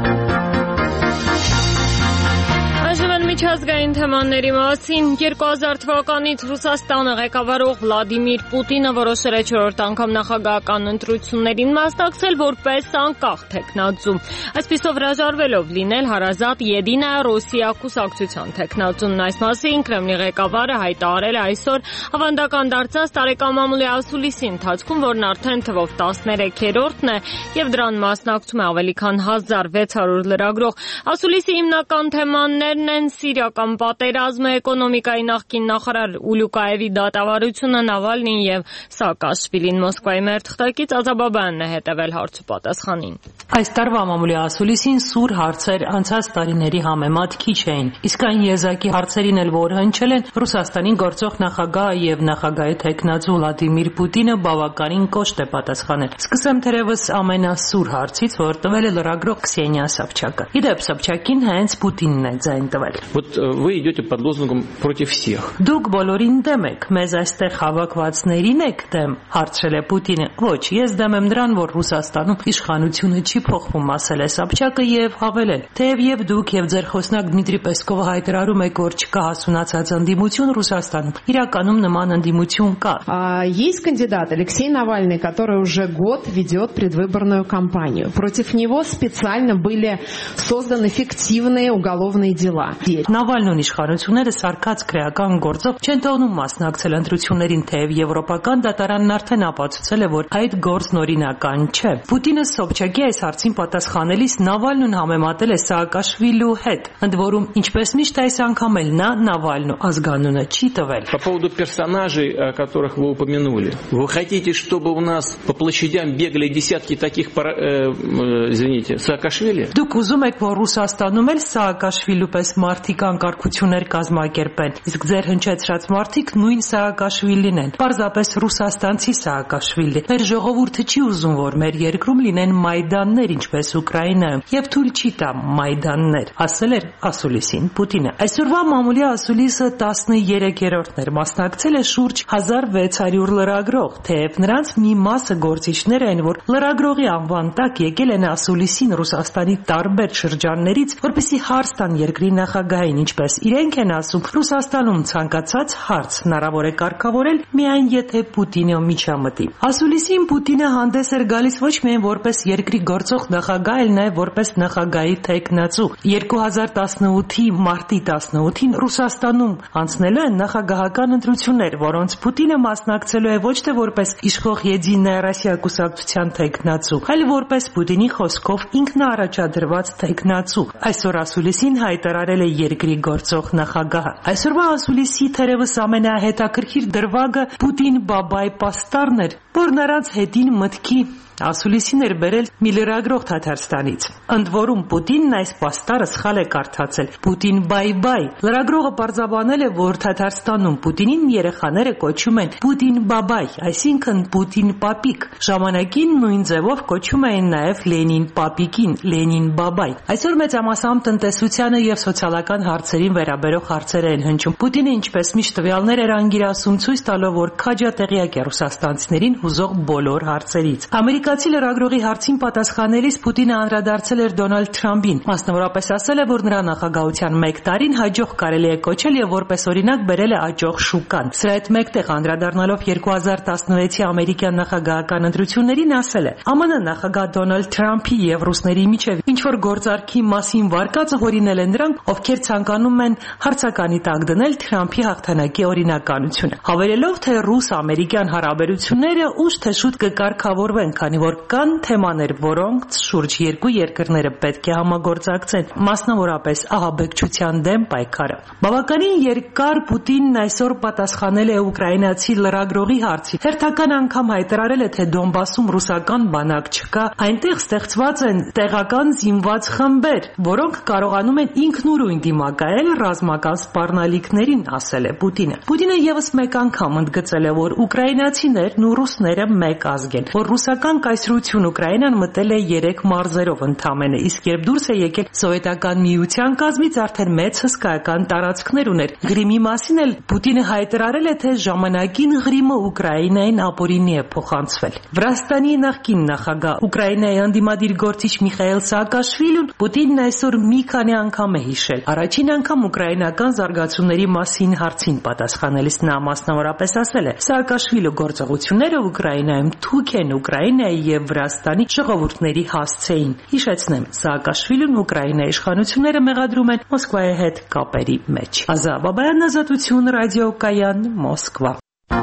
Միջազգային թեմաների մասին երկու հազար թվականից Ռուսաստանը ղեկավարող Վլադիմիր Պուտինը որոշել է չորրորդ անգամ նախագահական ընտրություններին մասնակցել որպես անկախ թեկնածու։ Այսպիսով հրաժարվելով լինել հարազատ Եդինա Ռոսիա կուսակցության թեկնածուն։ Այս մասին Կրեմլի ղեկավարը հայտարարել է այսօր ավանդական դարձած տարեկան մամուլի ասուլիսի ընթացքում, որն արդեն թվով տասներեքերորդն է եւ դրան մասնակցում է ավելի քան հազար վեց հարյուր լրագրող։ Ասուլիսի հիմնական թեմաներն են Սիրիական պատերազմը, էկոնոմիկայի նախկին նախարար Ուլյուկաևի դատավարությունը, Նավալնին եւ Սաակաշվիլին։ Մոսկվայի մեր թղթակից Ազաբաբյանն է հետևել հարցու պատասխանին։ Այս տարվա մամուլի ասուլիսին սուր հարցեր անցած տարիների համեմատ քիչ էին, իսկ այն եզակի հարցերին էլ, որ հնչել են, Ռուսաստանի գործող նախագահ եւ նախագահի թեկնածու Վլադիմիր Պուտինը բավականին կոշտ է պատասխանել։ Սկսեմ թերևս ամենասուր հարցից, որ տվել է լրագրող Քսենիա Սաբչակը։ Իդեպ Սաբչակին հենց Պուտինն է ձայն տվել։ Вот вы идете под лозунгом против всех. Դուք բոլորին դեմ եք, մեզ այստեղ հավաքվածներին եք դեմ, հարցրել է Պուտինը։ Ոչ, ես դեմ եմ նրան, որ Ռուսաստանում իշխանությունը չի փոխվում, ասել է Սաբչակը եւ հավելել. Թեև եւ դուք եւ ձեր խոսնակ Դմիտրի Պեսկովը հայտարարում եք, որ չկա հասունացած ընդդիմություն Ռուսաստանում, իրականում նման ընդդիմություն կա։ Есть кандидат Алексей Навальный, который уже год ведет предвыборную кампанию. Против него специально были созданы фиктивные уголовные дела. Նավալնուն իշխանությունները սարկած քրեական գործով չեն թողնում մասնակցել ընտրություններին, թեև եվրոպական դատարանն արդեն ապացուցել է, որ այդ գործն օրինական չէ։ Պուտինը Սոբչակի այս հարցին պատասխանելիս Նավալնուն համեմատել է Սաակաշվիլու հետ, ընդ որում ինչպես միշտ այս անգամ էլ նա Նավալնու ազգանունը չի տվել։ По поводу персонажей, которых вы упомянули. Вы хотите, чтобы у нас по площадям бегали десятки таких, извините, Саакашвили? Դուք ուզում եք, որ Ռուսաստանում էլ Սաակաշվիլու պես մարդ մարդիկ անկարգություններ կազմակերպեն, իսկ ձեր հնչեցրած մարդիկ նույն Սաակաշվիլին են, պարզապես ռուսաստանցի Սաակաշվիլի։ Մեր ժողովուրդը չի ուզում, որ մեր երկրում լինեն մայդաններ, ինչպես Ուկրաինայում, եւ թույլ չի տա մայդաններ, ասել էր ասուլիսին Պուտինը։ Այսօրվա մամուլի ասուլիսը տասներեքերորդն էր, մասնակցել է շուրջ հազար վեց հարյուր լրագրող, թեև նրանց մի մասը գործիչներ են, որ լրագրողի անվան տակ եկել են ասուլիսին Ռուսաստանի տարբեր շրջաններից, որպեսզի հարց տան երկրի նախագահին, ինչպես իրենք են ասում, Ռուսաստանում ցանկացած հարց հնարավոր է կարգավորել միայն եթե Պուտինը միջամտի։ Ասուլիսին Պուտինը հանդես էր գալիս ոչ միայն որպես երկրի գործող նախագահ, այլ նաև որպես նախագահի թեկնածու։ երկու հազար տասնութի մարտի տասնութին Ռուսաստանում անցնելու են նախագահական ընտրություններ, որոնց Պուտինը մասնակցելու է ոչ թե որպես իշխող Եդինայա Ռոսիա կուսակցության թեկնածու, այլ որպես Պուտինի խոսքով ինքնաառաջադրված թեկնածու։ Այսօր ասուլիսին հայտարարել է երկրի գործող նախագահը։ Այսօրվա ասուլիսի թերևս ամենահետաքրքիր դրվագը Պուտին բաբայ պաստառն էր, որ նրանց հետին մտքի ասուլիսին էր բերել մի լրագրող Թաթարստանից։ Ընդ որում Պուտինն այս պաստառը սխալ է կարդացել։ Պուտին բայ-բայ։ Լրագրողը պարզաբանել է, որ Թաթարստանում Պուտինին երեխաները կոչում են Պուտին բաբայ, այսինքն Պուտին պապիկ։ Ժամանակին նույն ձևով կոչում էին նաև Լենին պապիկին, Լենին բաբայ։ Այսօր մեծամասամբ տնտեսությանը եւ սոցիալական հարցերին վերաբերող հարցեր են հնչում։ Պուտինը ինչպես միշտ տվյալներ էր անգիրասում, ցույց տալով, որ քաջատեղյակ է ռուսաստանցիներին հուզող բոլոր հարցերից։ Ամերիկացի լրագրողի հարցին պատասխանելիս Պուտինը անդրադարձել էր Դոնալդ Թրամփին, մասնավորապես ասել է, որ նրա նախագահության մեկ տարին հաջող կարելի է կոչել եւ որպես օրինակ բերել է աճող շուկան։ Սրա հետ մեկտեղ անդրադառնալով երկու հազար տասնվեցի ամերիկյան նախագահական ընտրություններին ասել է. ԱՄՆ նախագահ Դոնալդ Թրամփի եւ ռուսների միջեւ ինչ որ գործարքի մասին վարկածը հորինել են նրանք, ովքեր ցանկանում են հարցականի տակ դնել Թրամփի հաղթանակի օրինականությունը, հավելելով, թե ռուս-ամերիկյան հարաբերությունները ուշ թե շուտ կկարգավորվեն, քանի որ կան թեմաներ, որոնց շուրջ երկու երկրները պետք է համագործակցեն, մասնավորապես ահաբեկչության դեմ պայքարը։ Բավականին երկար Պուտինն այսօր պատասխանել է ուկրաինացի լրագրողի հարցին։ Հերթական անգամ հայտարարել է, թե Դոնբասում ռուսական բանակ չկա, այնտեղ ստեղծված են տեղական զինված խմբեր, որոնք կարողանում են ինքնուրույն դիմակայել ռազմական սպառնալիքներին, ասել է Պուտինը։ Պուտինը եւս մեկ անգամ ընդգծել է, որ ուկրաինացիներն ու ռուսները մեկ ազգ են, որ ռուսական կայսրություն Ուկրաինան մտել է երեք մարզերով ընդամենը, իսկ երբ դուրս է եկել սովետական միության կազմից, արդեն մեծ հսկայական տարածքներ ուներ։ Գրիմի մասին էլ Պուտինը հայտարարել է, թե ժամանակին Ղրիմը Ուկրաինային ապօրինի է փոխանցվել։ Վրաստանի նախկին նախագահ Ուկրաինայի անդիմադիր գործիչ Միխայել Սաակաշվիլին Պուտինն այսօր մի քանի անգամ է հիշել։ Առաջին անգամ ուկրաինական զարգացումների մասին հարցին պատասխանելիս նա մասնավորապես ասել է. Սաակաշվիլու գործողությունները Ուկրաինայում թույք են Ուկրաինայի եւ Վրաստանի ժողովուրդների հասցեին։ Հիշեցնեմ, Սաակաշվիլին Ուկրաինայի իշխանությունները մեղադրում են Մոսկվայի հետ կապերի մեջ։ Ազա Բաբայան, Ազատություն, ռադիոկայան, Մոսկվա։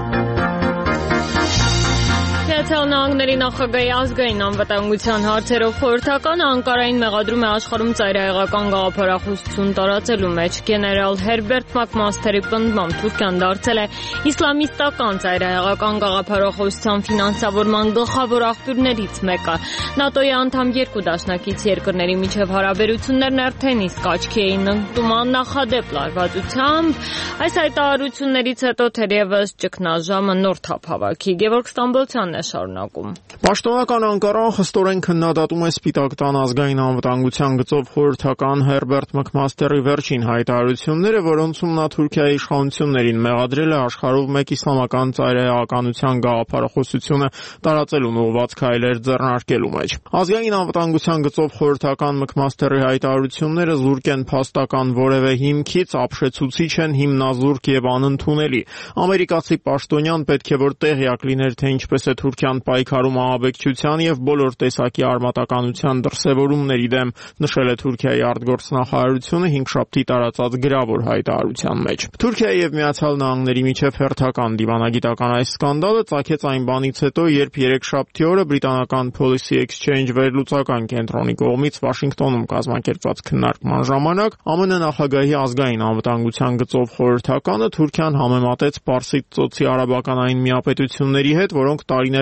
Միացյալ Նահանգների նախագահի ազգային անվտանգության հարցերով խորհրդականը Անկարային մեղադրում է աշխարհում ծայրահեղական գաղափարախոսություն տարածելու մեջ։ Գեներալ Հերբերտ Մակմաստերի պնդմամբ Թուրքիան դարձել է իսլամիստական ծայրահեղական գաղափարախոսության ֆինանսավորման գլխավոր աղբյուրներից մեկը։ ՆԱՏՕ-ի անդամ երկու դաշնակից երկրների միջև հարաբերություններն արդեն իսկ աչքի էին ընկնում աննախադեպ լարվածությամբ։ Այս հայտարարություններից հետո թերևս ճգնաժամը նոր թափ հավաքի։ Գևորգ Ստամբոլցյանն է շարունակում։ Պաշտոնական Անկարան խստորեն քննադատում է Սպիտակ տան ազգային անվտանգության գծով խորհրդական Հերբերտ Մակմաստերի վերջին հայտարարությունները, որոնցում նա Թուրքիայի իշխանություններին մեղադրել է աշխարհով մեկ իսլամական ծայրահեղականության գաղափարախոսությունը տարածելուն ուղղված քայլեր ձեռնարկելու մեջ։ Ազգային անվտանգության գծով խորհրդական Մակմաստերի հայտարարությունները զուրկ են փաստական որևէ հիմքից, ապշեցուցիչ են, հիմնազուրկ եւ անընդունելի։ Ամերիկացի պաշտոնյան պետք է որ տեղյակ լիներ, թե ինչպես է Թուրքիան պայքարում ահաբեկչության եւ բոլոր տեսակի արմատականության դրսեւորումների դեմ, նշել է Թուրքիայի արտգործնախարարությունը հինգշաբթի տարածած գրավոր հայտարարության մեջ։ Թուրքիայի եւ Միացյալ Նահանգների միջև հերթական դիվանագիտական այս սկանդալը ծագեց այն բանից հետո, երբ երեքշաբթի օրը բրիտանական Policy Exchange վերլուծական կենտրոնի կողմից Վաշինգտոնում կազմակերպված քննարկման ժամանակ ԱՄՆ նախագահի ազգային անվտանգության գծով խորհրդականը Թուրքիան համեմատեց Պարսից ծոցի արաբականային միապետությունների հետ, որոնք տարիներ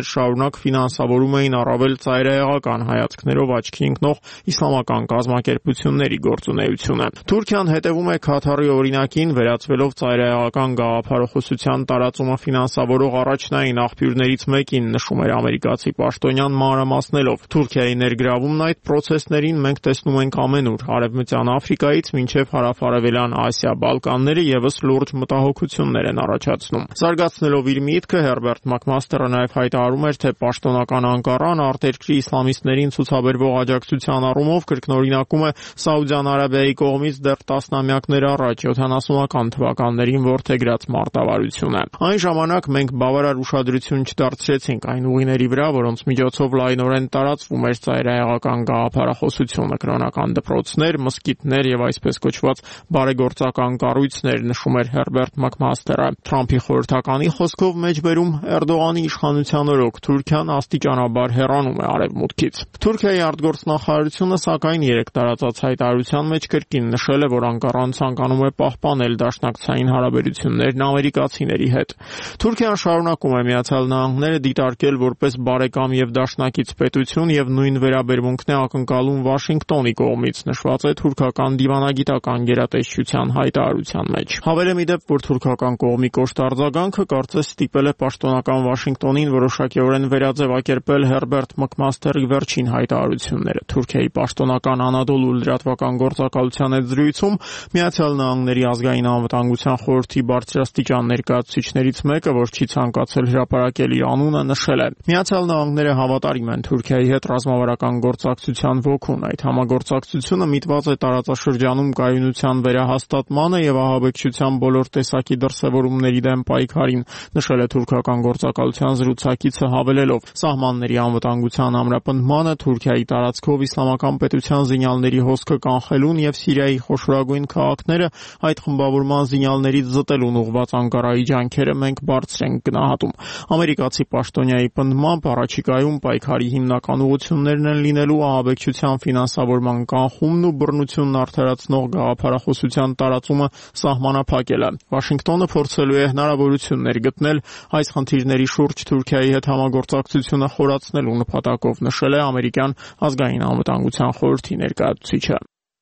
ամիսներ շարունակ ֆինանսավորում էին առավել ծայրահեղական հայացքներով աչքի ընկնող իսլամական կազմակերպությունների գործունեությունը։ Թուրքիան հետևում է Քաթարի օրինակին, վերածվելով ծայրահեղական գաղափարախոսության տարածումը ֆինանսավորող առաջնային աղբյուրներից մեկին, նշում էր ամերիկացի պաշտոնյան մանրամասնելով։ Թուրքիայի ներգրավումն այդ պրոցեսներին մենք տեսնում ենք ամենուր, Արևմտյան Աֆրիկայից մինչև հարավարևելյան Ասիա, Բալկանները եւս լուրջ մտահոգություններ են առաջացնում։ Զարգացնելով իր միտքը, Հերբերտ Մակմաստերը նաև հայտարարում էր, թե պաշտոնական Անկարան արտերկրի իսլամիստներին ցուցաբերվող աջակցության առումով կրկնօրինակում է Սաուդյան Արաբիայի կողմից դեռ տասնամյակներ առաջ յոթանասունական թվականներին որդեգրած մարտավարությունը։ Այն ժամանակ մենք բավարար ուշադրություն չդարձրեցինք այն ուղիների վրա, որոնց միջոցով լայնորեն տարածվում էր ծայրահեղական գաղափարախոսությունը, կրոնական դպրոցներ, մզկիթներ եւ այսպես կոչված բարեգործական կառույցներ, նշում էր Հերբերտ Մակմաստերը։ Թրամփի խորհրդականի խոսքով մեջբերում Էրդողանի իշխանության օրոք Թուրքիան աստիճանաբար հեռանում է արևմուտքից։ Թուրքիայի արտգործնախարարությունը սակայն երեք տարածած հայտարարության մեջ կրկին նշել է, որ Անկարան ցանկանում է պահպանել դաշնակցային հարաբերություններն ամերիկացիների հետ։ Թուրքիան շարունակում է Միացյալ Նահանգները դիտարկել որպես բարեկամ եւ դաշնակից պետություն եւ նույն վերաբերմունքն է ակնկալում Վաշինգտոնի կողմից, նշված է թուրքական դիվանագիտական գերատեսչության հայտարարության մեջ։ Հավելեմ ի դեպ, որ թուրքական կողմի կոշտ արձագանքը կարծես ստիպել է պաշտոնական Վաշինգտոնին որոշակիորեն վերաձևակերպել Հերբերտ Մակմաստերի վերջին հայտարարությունները։ Թուրքիայի պաշտոնական Անադոլու լրատվական գործակալության հետ զրույցում Միացյալ Նահանգների ազգային անվտանգության խորհրդի բարձրաստիճան ներկայացուցիչներից մեկը, որ չի ցանկացել հրապարակել իր անունը, նշել է. Միացյալ Նահանգները հավատարիմ են Թուրքիայի հետ ռազմավարական գործակցության ոգուն։ Այդ համագործակցությունը միտված է տարածաշրջանում կայունության վերահաստատմանը եւ ահաբեկչության բոլոր տեսակի դրսեւորումների դեմ պայքարին, նշել է թուրքական գործակալության զրուցակիցը, հավելելով. Սահմանների անվտանգության ամրապնդմանը, Թուրքիայի տարածքով իսլամական պետության զինյալների հոսքը կանխելուն եւ Սիրիայի խոշորագույն քաղաքները այդ խմբավորման զինյալներից զտելուն ուղղված Անկարայի ջանքերը մենք բարձր ենք գնահատում։ Ամերիկացի պաշտոնյայի պնդմամբ առաջիկայում պայքարի հիմնական ուղղություններն են լինելու ահաբեկչության ֆինանսավորման կանխումն ու բռնությունն արդարացնող գաղափարախոսության տարածումը սահմանափակելը։ Վաշինգտոնը փորձելու է հնարավորություններ գտնել այս խնդիրների շուրջ Թուրքիայի հետ համագործակցությունը խորացնելու նպատակով, նշել է ամերիկյան ազգային անվտանգության խորհրդի ներկայացուցիչը։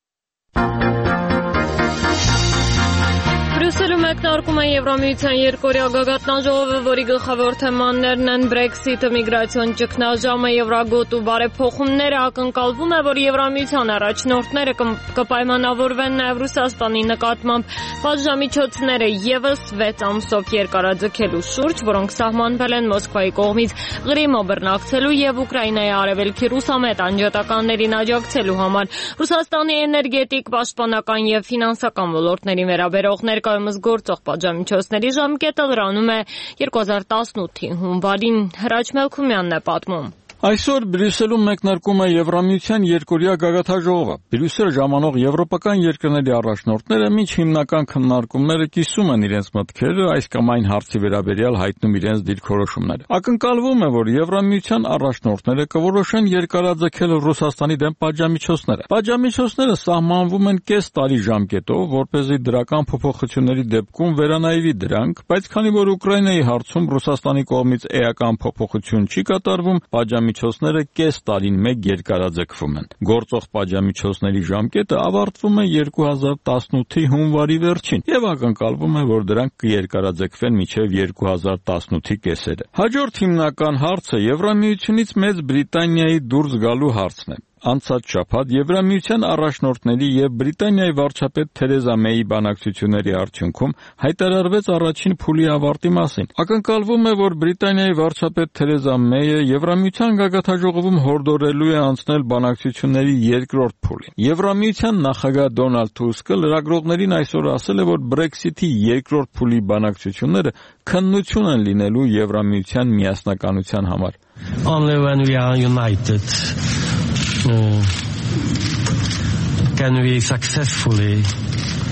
Բրյուսելում մեկնարկում է Եվրամիության երկօրյա գագաթնաժողովը, որի գլխավոր թեմաներն են Brexit-ը, միգրացիոն ճգնաժամը, Եվրագոտ ու բարեփոխումները։ Ակնկալվում է, որ Եվրամիության առաջնորդները կպայմանավորվեն նաև Ռուսաստանի նկատմամբ պատժամիջոցները ևս վեց ամսով երկարաձգելու շուրջ, որոնք սահմանվել են Մոսկվայի կողմից Ղրիմը բռնակցելու եւ Ուկրաինայի արևելքի ռուսամետ անջատականներին աջակցելու համար։ Ռուսաստանի էներգետիկ, պաշտպանական եւ ֆինանսական ոլորտներին վերաբերող ներկայումս գործող պատժամիջոցների ժամկետը լրանում է երկու հազար տասնութի հունվարին։ Հրաչ Մելքումյանն է պատմում։ Այսօր Բրյուսելում մեկնարկում է Եվրամիության երկօրյա գագաթնաժողովը։ Բրյուսել ժամանող եվրոպական երկրների առաջնորդները միջ հիմնական քննարկումները կիսում են իրենց մտքերը, այս կամ այն հարցի վերաբերյալ հայտնում իրենց դիրքորոշումները։ Ակնկալվում է, որ Եվրամիության առաջնորդները կորոշեն երկարաձգել Ռուսաստանի դեմ պատժամիջոցները։ Պատժամիջոցները սահմանվում են կես տարի ժամկետով, որպեսզի դրական փոփոխությունների դեպքում վերանայվի դրանք, բայց քանի որ Ուկրաինայի հարցում Ռուսաստանի կողմից էական փոփոխություն չի կատարվում, պատժամիջոցները կես տարին մեկ երկարաձգվում են։ Գործող պատժամիջոցների ժամկետը ավարտվում է երկու հազար տասնութի հունվարի վերջին եւ ակնկալվում է, որ դրանք կերկարաձգվեն մինչեւ երկու հազար տասնութի կեսերը։ Հաջորդ հիմնական հարցը Եվրամիությունից Մեծ Բրիտանիայի դուրս գալու հարցն է։ Անցած շաբաթ Եվրամիության առաջնորդների եւ Բրիտանիայի վարչապետ Թերեզա Մեյի բանակցությունների արդյունքում հայտարարվեց առաջին փուլի ավարտի մասին։ Ակնկալվում է, որ Բրիտանիայի վարչապետ Թերեզա Մեյը Եվրամիության գագաթնաժողովում հորդորելու է անցնել բանակցությունների երկրորդ փուլին։ Եվրամիության նախագահ Դոնալդ Թուսկը լրագրողներին այսօր ասել է, որ Brexit-ի երկրորդ փուլի բանակցությունները քննություն են լինելու Եվրամիության միասնականության համար։ Only when we are united uh, can we successfully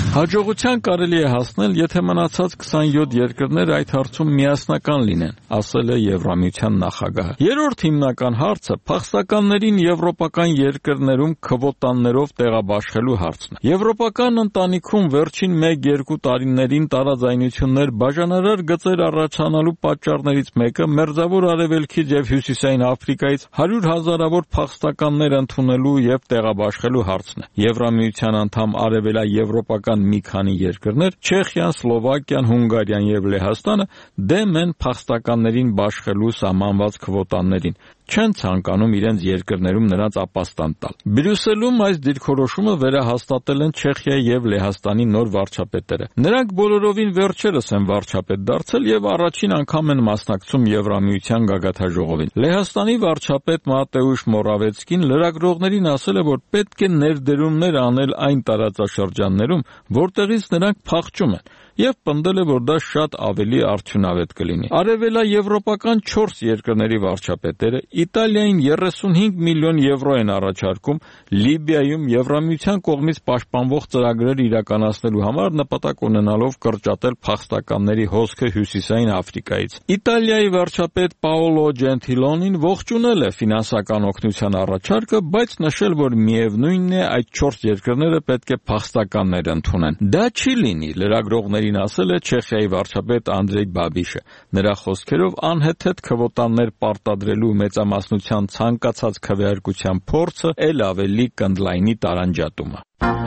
Հաջողության կարելի է հասնել, եթե մնացած քսանյոթ երկրներ այդ հարցում միասնական լինեն, ասել է Եվրամիության նախագահը։ Երրորդ հիմնական հարցը փախստականներին եվրոպական երկրներում քվոտաներով տեղաբաշխելու հարցն է։ Եվրոպական ընտանիքում վերջին մեկ-երկու տարիներին տարաձայնություններ, բաժանարար գծեր առաջանալու պատճառներից մեկը Մերձավոր Արևելքից եւ Հյուսիսային Աֆրիկայից հարյուր հազարավոր փախստականներ ընդունելու եւ տեղաբաշխելու հարցն է։ Եվրամիության անդամ արևելաեվրոպական մի քանի երկրներ՝ Չեխիան, Սլովակիան, Հունգարիան եւ Լեհաստանը դեմ են փախստականներին բաշխելու սահմանված քվոտաներին, չեն ցանկանում իրենց երկրներում նրանց ապաստան տալ։ Բրյուսելում այս դիրքորոշումը վերահաստատել են Չեխիայի եւ Լեհաստանի նոր վարչապետերը։ Նրանք բոլորովին վերջերս են վարչապետ դարձել եւ առաջին անգամ են մասնակցում Եվրամիության գագաթաժողովին։ Լեհաստանի վարչապետ Մատեուշ Մորավեցկին լրագրողներին ասել է, որ պետք է ներդրումներ անել այն տարածաշրջաններում, որտեղից նրանք փախչում են, եւ պնդել է, որ դա շատ ավելի արդյունավետ կլինի։ Արևելաեվրոպական չորս երկրների վարչապետերը Իտալիային երեսունհինգ միլիոն եվրո են առաջարկում Լիբիայում Եվրամիության կողմից պաշտպանվող ծրագրեր իրականացնելու համար նպատակ ունենալով կրճատել փախստականների հոսքը Հյուսիսային Աֆրիկայից։ Իտալիայի վարչապետ Պաոլո Ջենթիլոնին ողջունել է ֆինանսական օգնության առաջարկը, բայց նշել, որ միևնույնն է այդ չորս երկրները պետք է փախստականներ ընդունեն։ Դա չի լինի, լրագրողների ասել է Չեխիայի վարչապետ Անդրեյ Բաբիշը։ Նրա խոսքերով անհեթեթ քվոտաներ պարտադրելու մեծամասնության ցանկացած քվեարկության փորձը ել ավելի կընդլայնի տարանջատումը։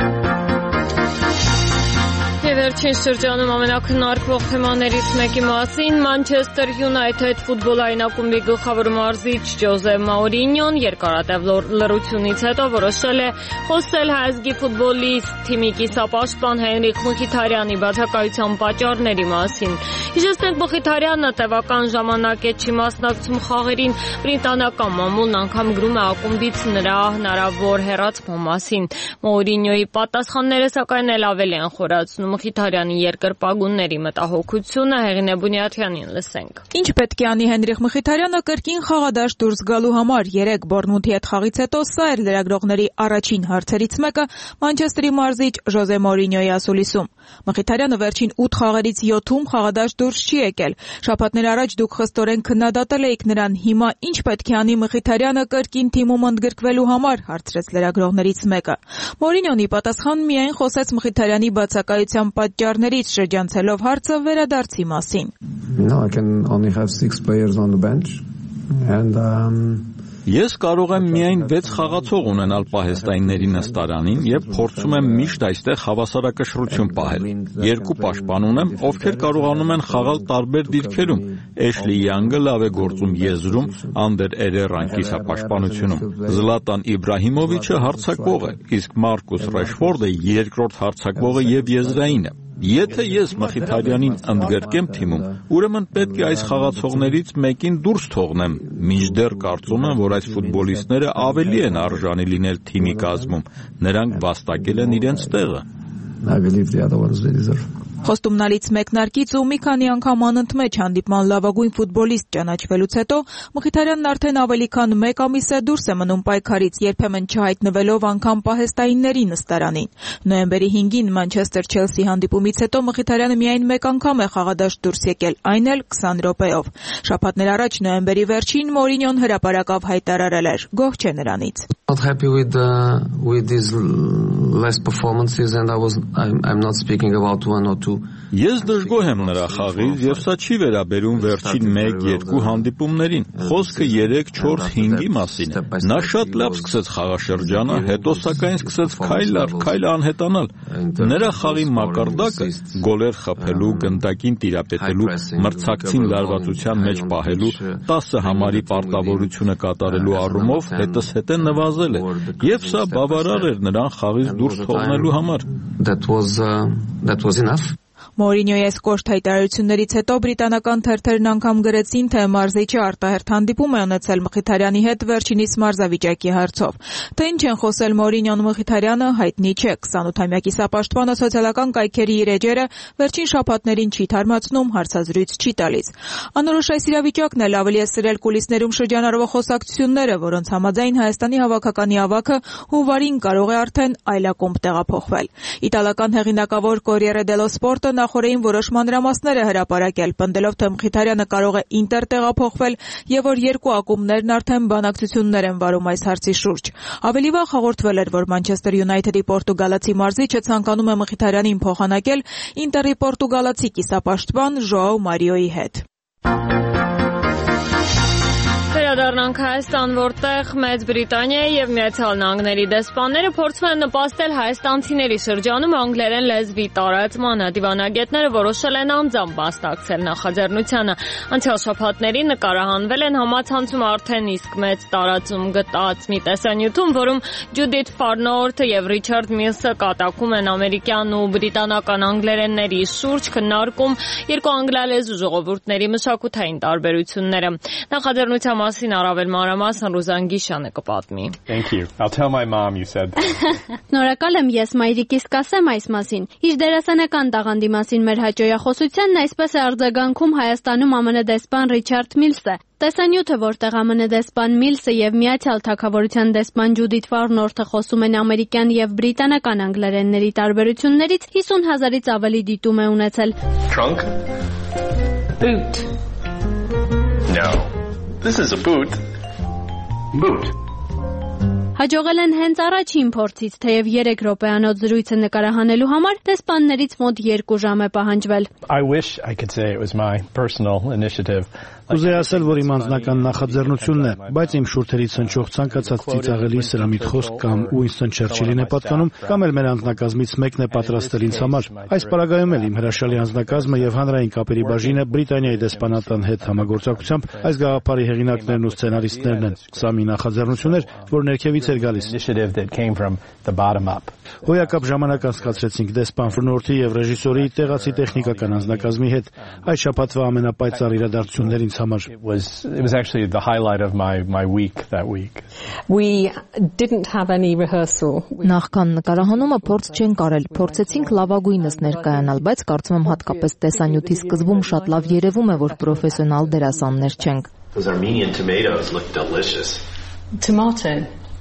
Վերջին շրջանում ամենակնարկվող թեմաներից մեկի մասին Մանչեսթեր Յունայթեդ ֆուտբոլային ակումբի գլխավոր մարզիչ Ջոզե Մաուրինյոն երկարատև լռությունից հետո որոշել է խոսել հայազգի ֆուտբոլիստ թիմի կիսապաշտպան Հենրիխ Մխիթարյանի բացակայության պատճառների մասին։ Հիշեցնենք, Մխիթարյանը տևական ժամանակ է չի մասնակցում խաղերին, բրիտանական մամուլն անգամ գրում է ակումբից նրա հնարավոր հեռացման մասին։ Մաուրինյոյի պատասխանները սակայն էլ ավելի են խորացնում Մխիթարյանի երկրպագունների մտահոգությունը, Հեղինե Բունյաթյանին լսենք։ Ինչ պետք է անի Հենրիխ Մխիթարյանը կրկին խաղադաշտ դուրս գալու համար։ Երեք Բորնմութի հետ խաղից հետո սա էր լրագրողների առաջին հարցերից մեկը Մանչեսթերի մարզիչ Ժոզե Մորինյոյի ասուլիսում։ Մխիթարյանը վերջին ութ խաղերից յոթում խաղադաշտ դուրս չի եկել։ Շաբաթներ առաջ դուք խստորեն քննադատել էիք նրան, հիմա ինչ պետք է անի Մխիթարյանը կրկին թիմում ընդգրկվելու համար, հարցրեց լրագրողներից մեկը։ Մորինյոնի պատասխան միայն խոսեց Մխիթարյանի բացակայության պատճառներից, շրջանցելով հարցը վերադարձի մասին։ No, I can only have six players on the bench and um Ես կարող եմ միայն վեց խաղացող ունենալ պահեստայինների նստարանին եւ փորձում եմ միշտ այստեղ հավասարակշռություն պահել։ Երկու պաշտպան ունեմ, ովքեր կարողանում են խաղալ տարբեր դիրքերում։ Էշլի Յանգը լավ է գործում եզրում, Անդեր Էրերան կիսապաշտպանությունում։ Զլատան Իբրահիմովիչը հարձակվող է, իսկ Մարկուս Ռեշֆորդը երկրորդ հարձակվողը եւ եզրայինը։ Եթե ես Մխիթարյանին ընդգրկեմ թիմում, ուրեմն պետք է այս խաղացողներից մեկին դուրս թողնեմ։ Մինչդեռ կարծում եմ, որ այս ֆուտբոլիստները ավելի են արժանի լինել թիմի կազմում։ Նրանք վաստակել են իրենց տեղը։ I believe the other ones they deserve. Խոստումնալից մեկնարկից ու մի քանի անգամ անընդմեջ հանդիպման լավագույն ֆուտբոլիստ ճանաչվելուց հետո Մխիթարյանն արդեն ավելի քան մեկ ամիս է դուրս է մնում պայքարից, երբեմն չհայտնվելով անգամ պահեստայինների նստարանին։ Նոյեմբերի հինգին Մանչեսթեր Չելսի հանդիպումից հետո Մխիթարյանը միայն մեկ անգամ է խաղադաշտ դուրս եկել, այն էլ քսան րոպեով։ Շաբաթներ առաջ նոյեմբերի վերջին Մորինյոն հրապարակավ հայտարարել էր. գոհ չէ նրանից։ Not happy with uh, with these less performances and I was I'm, I'm not speaking about one or two. Ես դժգոհ եմ նրա խաղից եւ սա չի վերաբերում վերջին մեկ-երկու հանդիպումներին։ Խոսքը երեք, չորս, հինգի մասին է։ Նա շատ լավ սկսեց խաղաշրջանը, հետո սակայն սկսեց քայլ առ քայլ անհետանալ։ Նրա խաղի մակարդակը գոլեր խփելու, գնդակին տիրապետելու, մրցակցին լարվածության մեջ պահելու, տասը համարի պարտավորությունը կատարելու առումով հետզհետե նվազել է, եւ սա բավարար էր նրան խաղից դուրս թողնելու համար։ That was uh, that was enough. Մորինյոյի այս կոշտ հայտարարություններից հետո բրիտանական թերթերն անգամ գրեցին, թե մարզիչը արտահերթ հանդիպում է ունեցել Մխիթարյանի հետ վերջինիս մարզավիճակի հարցով։ Թե ինչ են խոսել Մորինյոն ու Մխիթարյանը, հայտնի չէ։ քսանութամյա կիսապաշտպանը սոցիալական կայքերի իր էջերը վերջին շաբաթներին չի թարմացնում, հարցազրույց չի տալիս։ Անորոշ այս իրավիճակն էլ ավելի է սրել կուլիսներում շրջանառվող խոսակցությունները, որոնց համաձայն Հայաստանի հավաքականի ավագը հունվարին կարող է արդեն այլակումբ տեղափոխվել։ Իտալական հեղինակավոր Corriere dello Sport նախորդին որոշ մանրամասներ է հրապարակել, պնդելով, թե Մխիթարյանը կարող է Ինտեր տեղափոխվել եւ որ երկու ակումբներն արդեն բանակցություններ են վարում այս հարցի շուրջ։ Ավելի վաղ հաղորդվել էր, որ Manchester United-ի պորտուգալացի մարզիչը ցանկանում է Մխիթարյանին փոխանակել Ինտերի պորտուգալացի կիսապաշտպան Ժոաու Մարիոյի հետ։ Վերադառնանք Հայաստան, որտեղ Մեծ Բրիտանիայի եւ Միացյալ Նահանգների դեսպանները փորձում են նպաստել հայաստանցիների շրջանում անգլերեն լեզվի տարածմանը։ Դիվանագետները որոշել են անձամբ մասնակցել նախաձեռնությանը։ Անցյալ շաբաթներին նկարահանվել են համացանցում արդեն իսկ մեծ տարածում գտած մի տեսանյութում, որում Ջուդիթ Ֆարնորթը եւ Ռիչարդ Միլսը կատակում են ամերիկյան ու բրիտանական անգլերենների շուրջ, քննարկում երկու անգլալեզու ժողովուրդների մշակութային տարբերությունները։ Նախաձեռնության մասին առավել մանրամասն Ռուզան Գիշանը կպատմի։ Thank you. I'll tell my mom you said that. Շնորհակալ եմ, ես մայրիկիս կասեմ այս մասին։ Իր դերասանական տաղանդի մասին մեր հաջողությունն այսպես է արձագանքում Հայաստանում ԱՄՆ դեսպան Ռիչարդ Միլսը։ Տեսանյութը, որտեղ ԱՄՆ դեսպան Միլսը եւ Միացյալ Թագավորության դեսպան Ջուդիթ Ֆարնորթը խոսում են ամերիկյան եւ բրիտանական անգլերենների տարբերություններից, հիսուն հազարից ավելի դիտում է ունեցել։ Trunk? Boot. No. This is a boot. Boot. Հաջողել են հենց առաջին փորձից, թեև երեք րոպեանոց զրույցը նկարահանելու համար դեսպաններից մոտ երկու ժամ է պահանջվել։ I wish I could say it was my personal initiative. Ուզեի ասել, որ իմ անձնական նախաձեռնությունն է, բայց իմ շուրթերից հնչող ցանկացած ծիծաղելի սրամիտ խոսք կամ Ուինստոն Չերչիլին է պատկանում, կամ էլ մեր անձնակազմից մեկն է պատրաստել ինձ համար։ Այս պարագայում էլ իմ հրաշալի անձնակազմը եւ հանրային կապերի բաժինը Բրիտանիայի դեսպանատան հետ համագործակցությամբ այս գաղափարի հեղինակներն ու սցենարիստներն են։ Սա մի նախաձեռնություն էր, որ ներքևից էր գալիս։ Հոյակապ ժամանակ անցկացրեցինք դեսպան Ֆրնորթի եւ ռեժիսորի տեղացի տեխնիկական անձնակազմի հետ։ Այս շաբաթվա ամենապայծառ իրադարձություններին համար։ It was it was actually the highlight of my my week that week. We didn't have any rehearsal. Նախքան նկարահանումը փորձ չեն կարել, փորձեցինք լավագույնս ներկայանալ, բայց կարծում եմ հատկապես տեսանյութի սկզբում շատ լավ երևում է, որ պրոֆեսիոնալ դերասաններ չենք։ Those Armenian tomatoes look delicious. Tomato.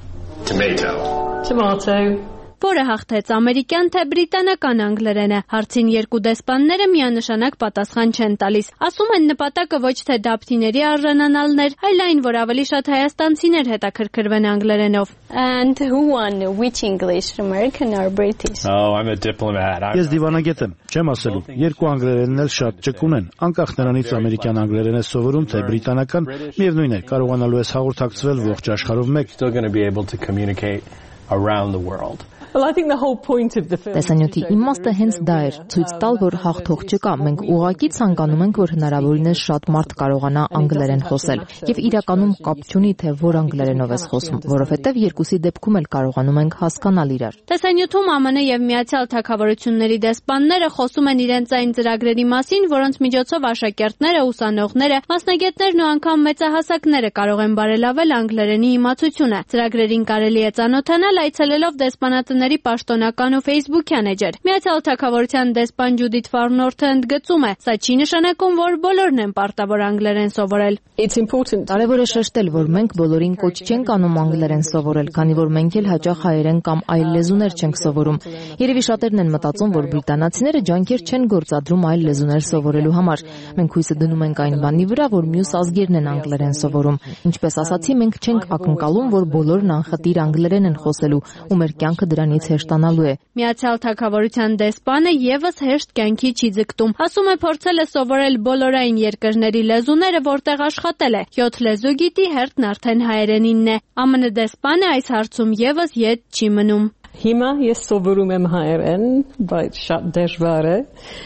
Tomato. Tomato. Որը հաղթեց ամերիկյան թե բրիտանական անգլերենը, հարցին երկու դեսպանները միանշանակ պատասխան չեն տալիս։ Ասում են նպատակը ոչ թե դափնիների արժանանալն էր, այլ այն, որ ավելի շատ հայաստանցիներ հետաքրքրվեն անգլերենով։ And who won? Which English, American or British? Oh, I'm a diplomat. Ես դիվանագետ եմ, չեմ ասելու։ Երկու անգլերենն էլ շատ ճկուն են։ Անկախ նրանից ամերիկյան անգլերեն է սովորում թե բրիտանական, միևնույն է, կարողանալու ես հաղորդակցվել ողջ աշխարհով մեկ։ Still going to be able to communicate around the world. Well, I think the whole point of the film. Տեսանյութի իմաստը հենց դա էր, ցույց տալ, որ հաղթող չկա, մենք ուղղակի ցանկանում ենք, որ հնարավորինս շատ մարդ կարողանա անգլերեն խոսել, եւ իրականում կապ չունի, թե որ անգլերենով ես խոսում, որովհետեւ երկուսի դեպքում էլ կարողանում ենք հասկանալ իրար։ Տեսանյութում ԱՄՆ եւ Միացյալ Թագավորությունների դեսպանները խոսում են իրենց այն ծրագրերի մասին, որոնց միջոցով աշակերտները, ուսանողները, մասնագետներն ու անգամ մեծահասակները կարող են բարելավել անգլերենի իմացությունը։ Ծրագրերին կարելի է ծանոթանալ այցելելով դեսպանատը պաշտոնական ու Facebook-յան էջեր։ Միացյալ Թագավորության դեսպան Ջուդիթ Ֆարնորթը ընդգծում է, սա չի նշանակում, որ բոլորն են պարտավոր անգլերեն սովորել։ Կարևոր է շեշտել, որ մենք բոլորին կոչ չենք անում անգլերեն սովորել, քանի որ մենք էլ հաճախ հայերեն կամ այլ լեզուներ չենք սովորում։ Երևի շատերն են մտածում, որ բրիտանացիները ջանքեր չեն գործադրում այլ լեզուներ սովորելու համար։ Մենք հույսը դնում ենք այն բանի վրա, որ մյուս ազգերն են անգլերեն սովորում։ Ինչպես ասացի, մենք չենք ակնկալում, որ բոլորն անխտիր անգլերեն են խոսելու, ու մեր կյանքը դրանից հեշտանալու է։ Միացյալ Թագավորության դեսպանը եւս հեշտ կյանքի չի ձգտում։ Ասում է, փորձել է սովորել բոլորային երկրների լեզուները, որտեղ աշխատել է։ յոթ լեզու գիտի, հերթն արդեն հայերենինն է։ ԱՄՆ դեսպանը այս հարցում եւս ետ չի մնում։ Հիմա ես սովորում եմ հայերեն, բայց շատ դժվար է։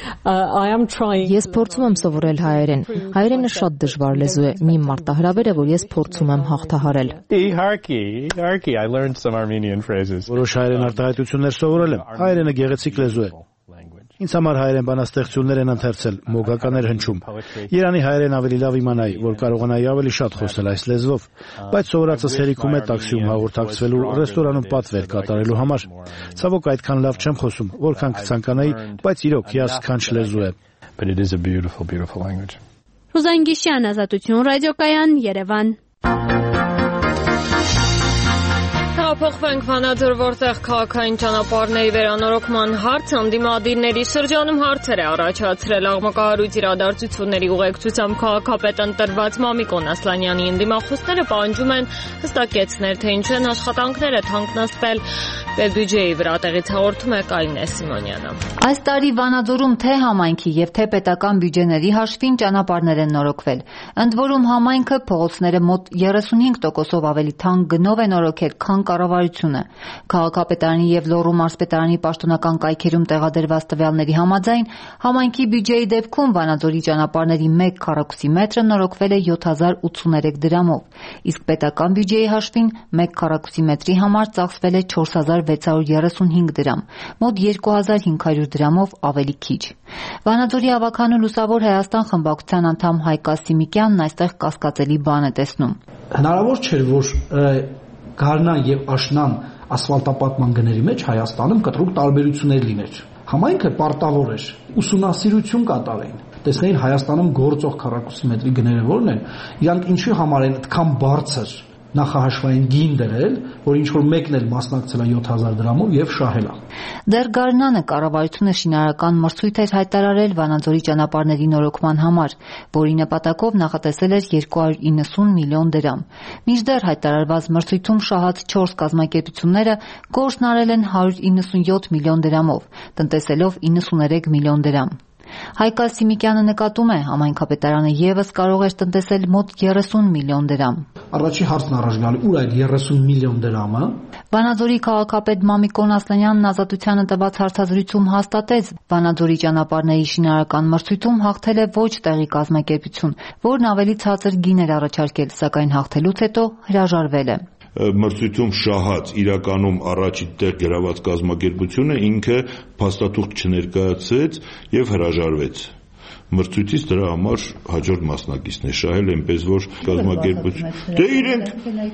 I am trying. Ես փորձում եմ սովորել հայերեն։ Հայերենը շատ դժվար լեզու է։ Մի մարտահրավեր է, որ ես փորձում եմ հաղթահարել։ Իհարկե, իհարկե, I learned some Armenian phrases. Որոշ հայերեն արտահայտություններ սովորել եմ։ Հայերենը գեղեցիկ լեզու է։ Ինձ համար հայերեն բանաստեղծություններ են ընթերցել, մոգական էր հնչում։ Երանի հայերեն ավելի լավ իմանայի, որ կարողանայի ավելի շատ խոսել այս լեզվով, բայց սովորածս հերիքում է տաքսիում հաղորդակցվելու, ռեստորանում պատվեր կատարելու համար։ Ցավոք այդքան լավ չեմ խոսում, որքան կցանկանայի, բայց իրոք հիասքանչ լեզու է։ But it is a beautiful, beautiful language. Ռուզան Գիշյան, Ազատություն ռադիոկայան, Երևան։ Փոխվենք Վանաձոր, որտեղ քաղաքային ճանապարհների վերանորոգման հարցը ընդդիմադիրների շրջանում հարցեր է առաջացրել։ Աղմկահարույց իրադարձությունների ուղեկցությամբ քաղաքապետ ընտրված Մամիկոն Ասլանյանի ընդդիմախոսները պահանջում են հստակեցնել, թե ինչ են աշխատանքները թանկնստել բյուջեի վրա, տեղից հաղորդում է Կարինե Սիմոնյանը։ Այս տարի Վանաձորում թե համայնքի եւ թե պետական բյուջեների հաշվին ճանապարհներ են նորոգվել։ Ընդ որում համայնքը փողոցները մոտ երեսունհինգ տոկոսով ավելի թանկ գնով է նորոգել, քան կառավարությունը։ Քաղաքապետարանի եւ Լոռու մարզպետարանի պաշտոնական կայքերում տեղադրված տվյալների համաձայն համայնքի բյուջեի դեպքում Վանաձորի ճանապարհների մեկ քառակուսի մետրը նորոգվել է յոթ հազար ութսուներեք դրամով, իսկ պետական բյուջեի հաշվին մեկ քառակուսի մետրի համար ծախսվել է չորս հազար վեց հարյուր երեսունհինգ դրամ, մոտ երկու հազար հինգ հարյուր դրամով ավելի քիչ։ Վանաձորի ավագանու Լուսավոր Հայաստան խմբակցության անդամ Հայկ Ասիմիկյանն այստեղ կասկածելի բան է տեսնում։ Հնարավոր չէր, որ Գառնան եւ Աշնան ասֆալտապատման գների մեջ Հայաստանում կտրուկ տարբերություններ լիներ։ Համայնքը պարտավոր էր ուսումնասիրություն կատարեն, տեսնեին Հայաստանում գործող քառակուսի մետրի գները որն են, իրանք ինչի համար են այդքան բարձր նախահաշվային գին դրել, որ ինչ որ մեկն էլ մասնակցել է յոթ հազար դրամով եւ շահել է։ Դեռ Գառնանը կառավարությունը շինարարական մրցույթ էր հայտարարել Վանաձորի ճանապարհների նորոգման համար, որի նպատակով նախատեսել էր երկու հարյուր իննսուն միլիոն դրամ։ Մինչդեռ հայտարարված մրցույթում շահած չորս կազմակերպությունները գործն արել են հարյուր իննսունյոթ միլիոն դրամով, տնտեսելով իննսուներեք միլիոն դրամ։ Հայկ Ասիմիկյանը նկատում է, համայնքապետարանը եւս կարող էր տնտեսել մոտ երեսուն միլիոն դրամ։ Առաջի հարցն առաջ գալի, ուր այդ երեսուն միլիոն դրամը։ Վանաձորի քաղաքապետ Մամիկոն Ասլանյանն Ազատությանը տված հարցազրույցում հաստատեց, Վանաձորի ճանապարհների շինարարական մրցույթում հաղթել է ոչ տեղի կազմակերպություն, որն ավելի ցածր գին էր առաջարկել, սակայն հաղթելուց հետո հրաժարվել է։ Մրցույթում շահած իրականում առաջին տեղ գրաված կազմակերպությունը ինքը փաստաթուղթ չներկայացրեց եւ հրաժարվեց։ Մրցույթից դրա համար հաջորդ մասնակիցն է շահել, այնպես որ կազմակերպություն։ Դե իրենք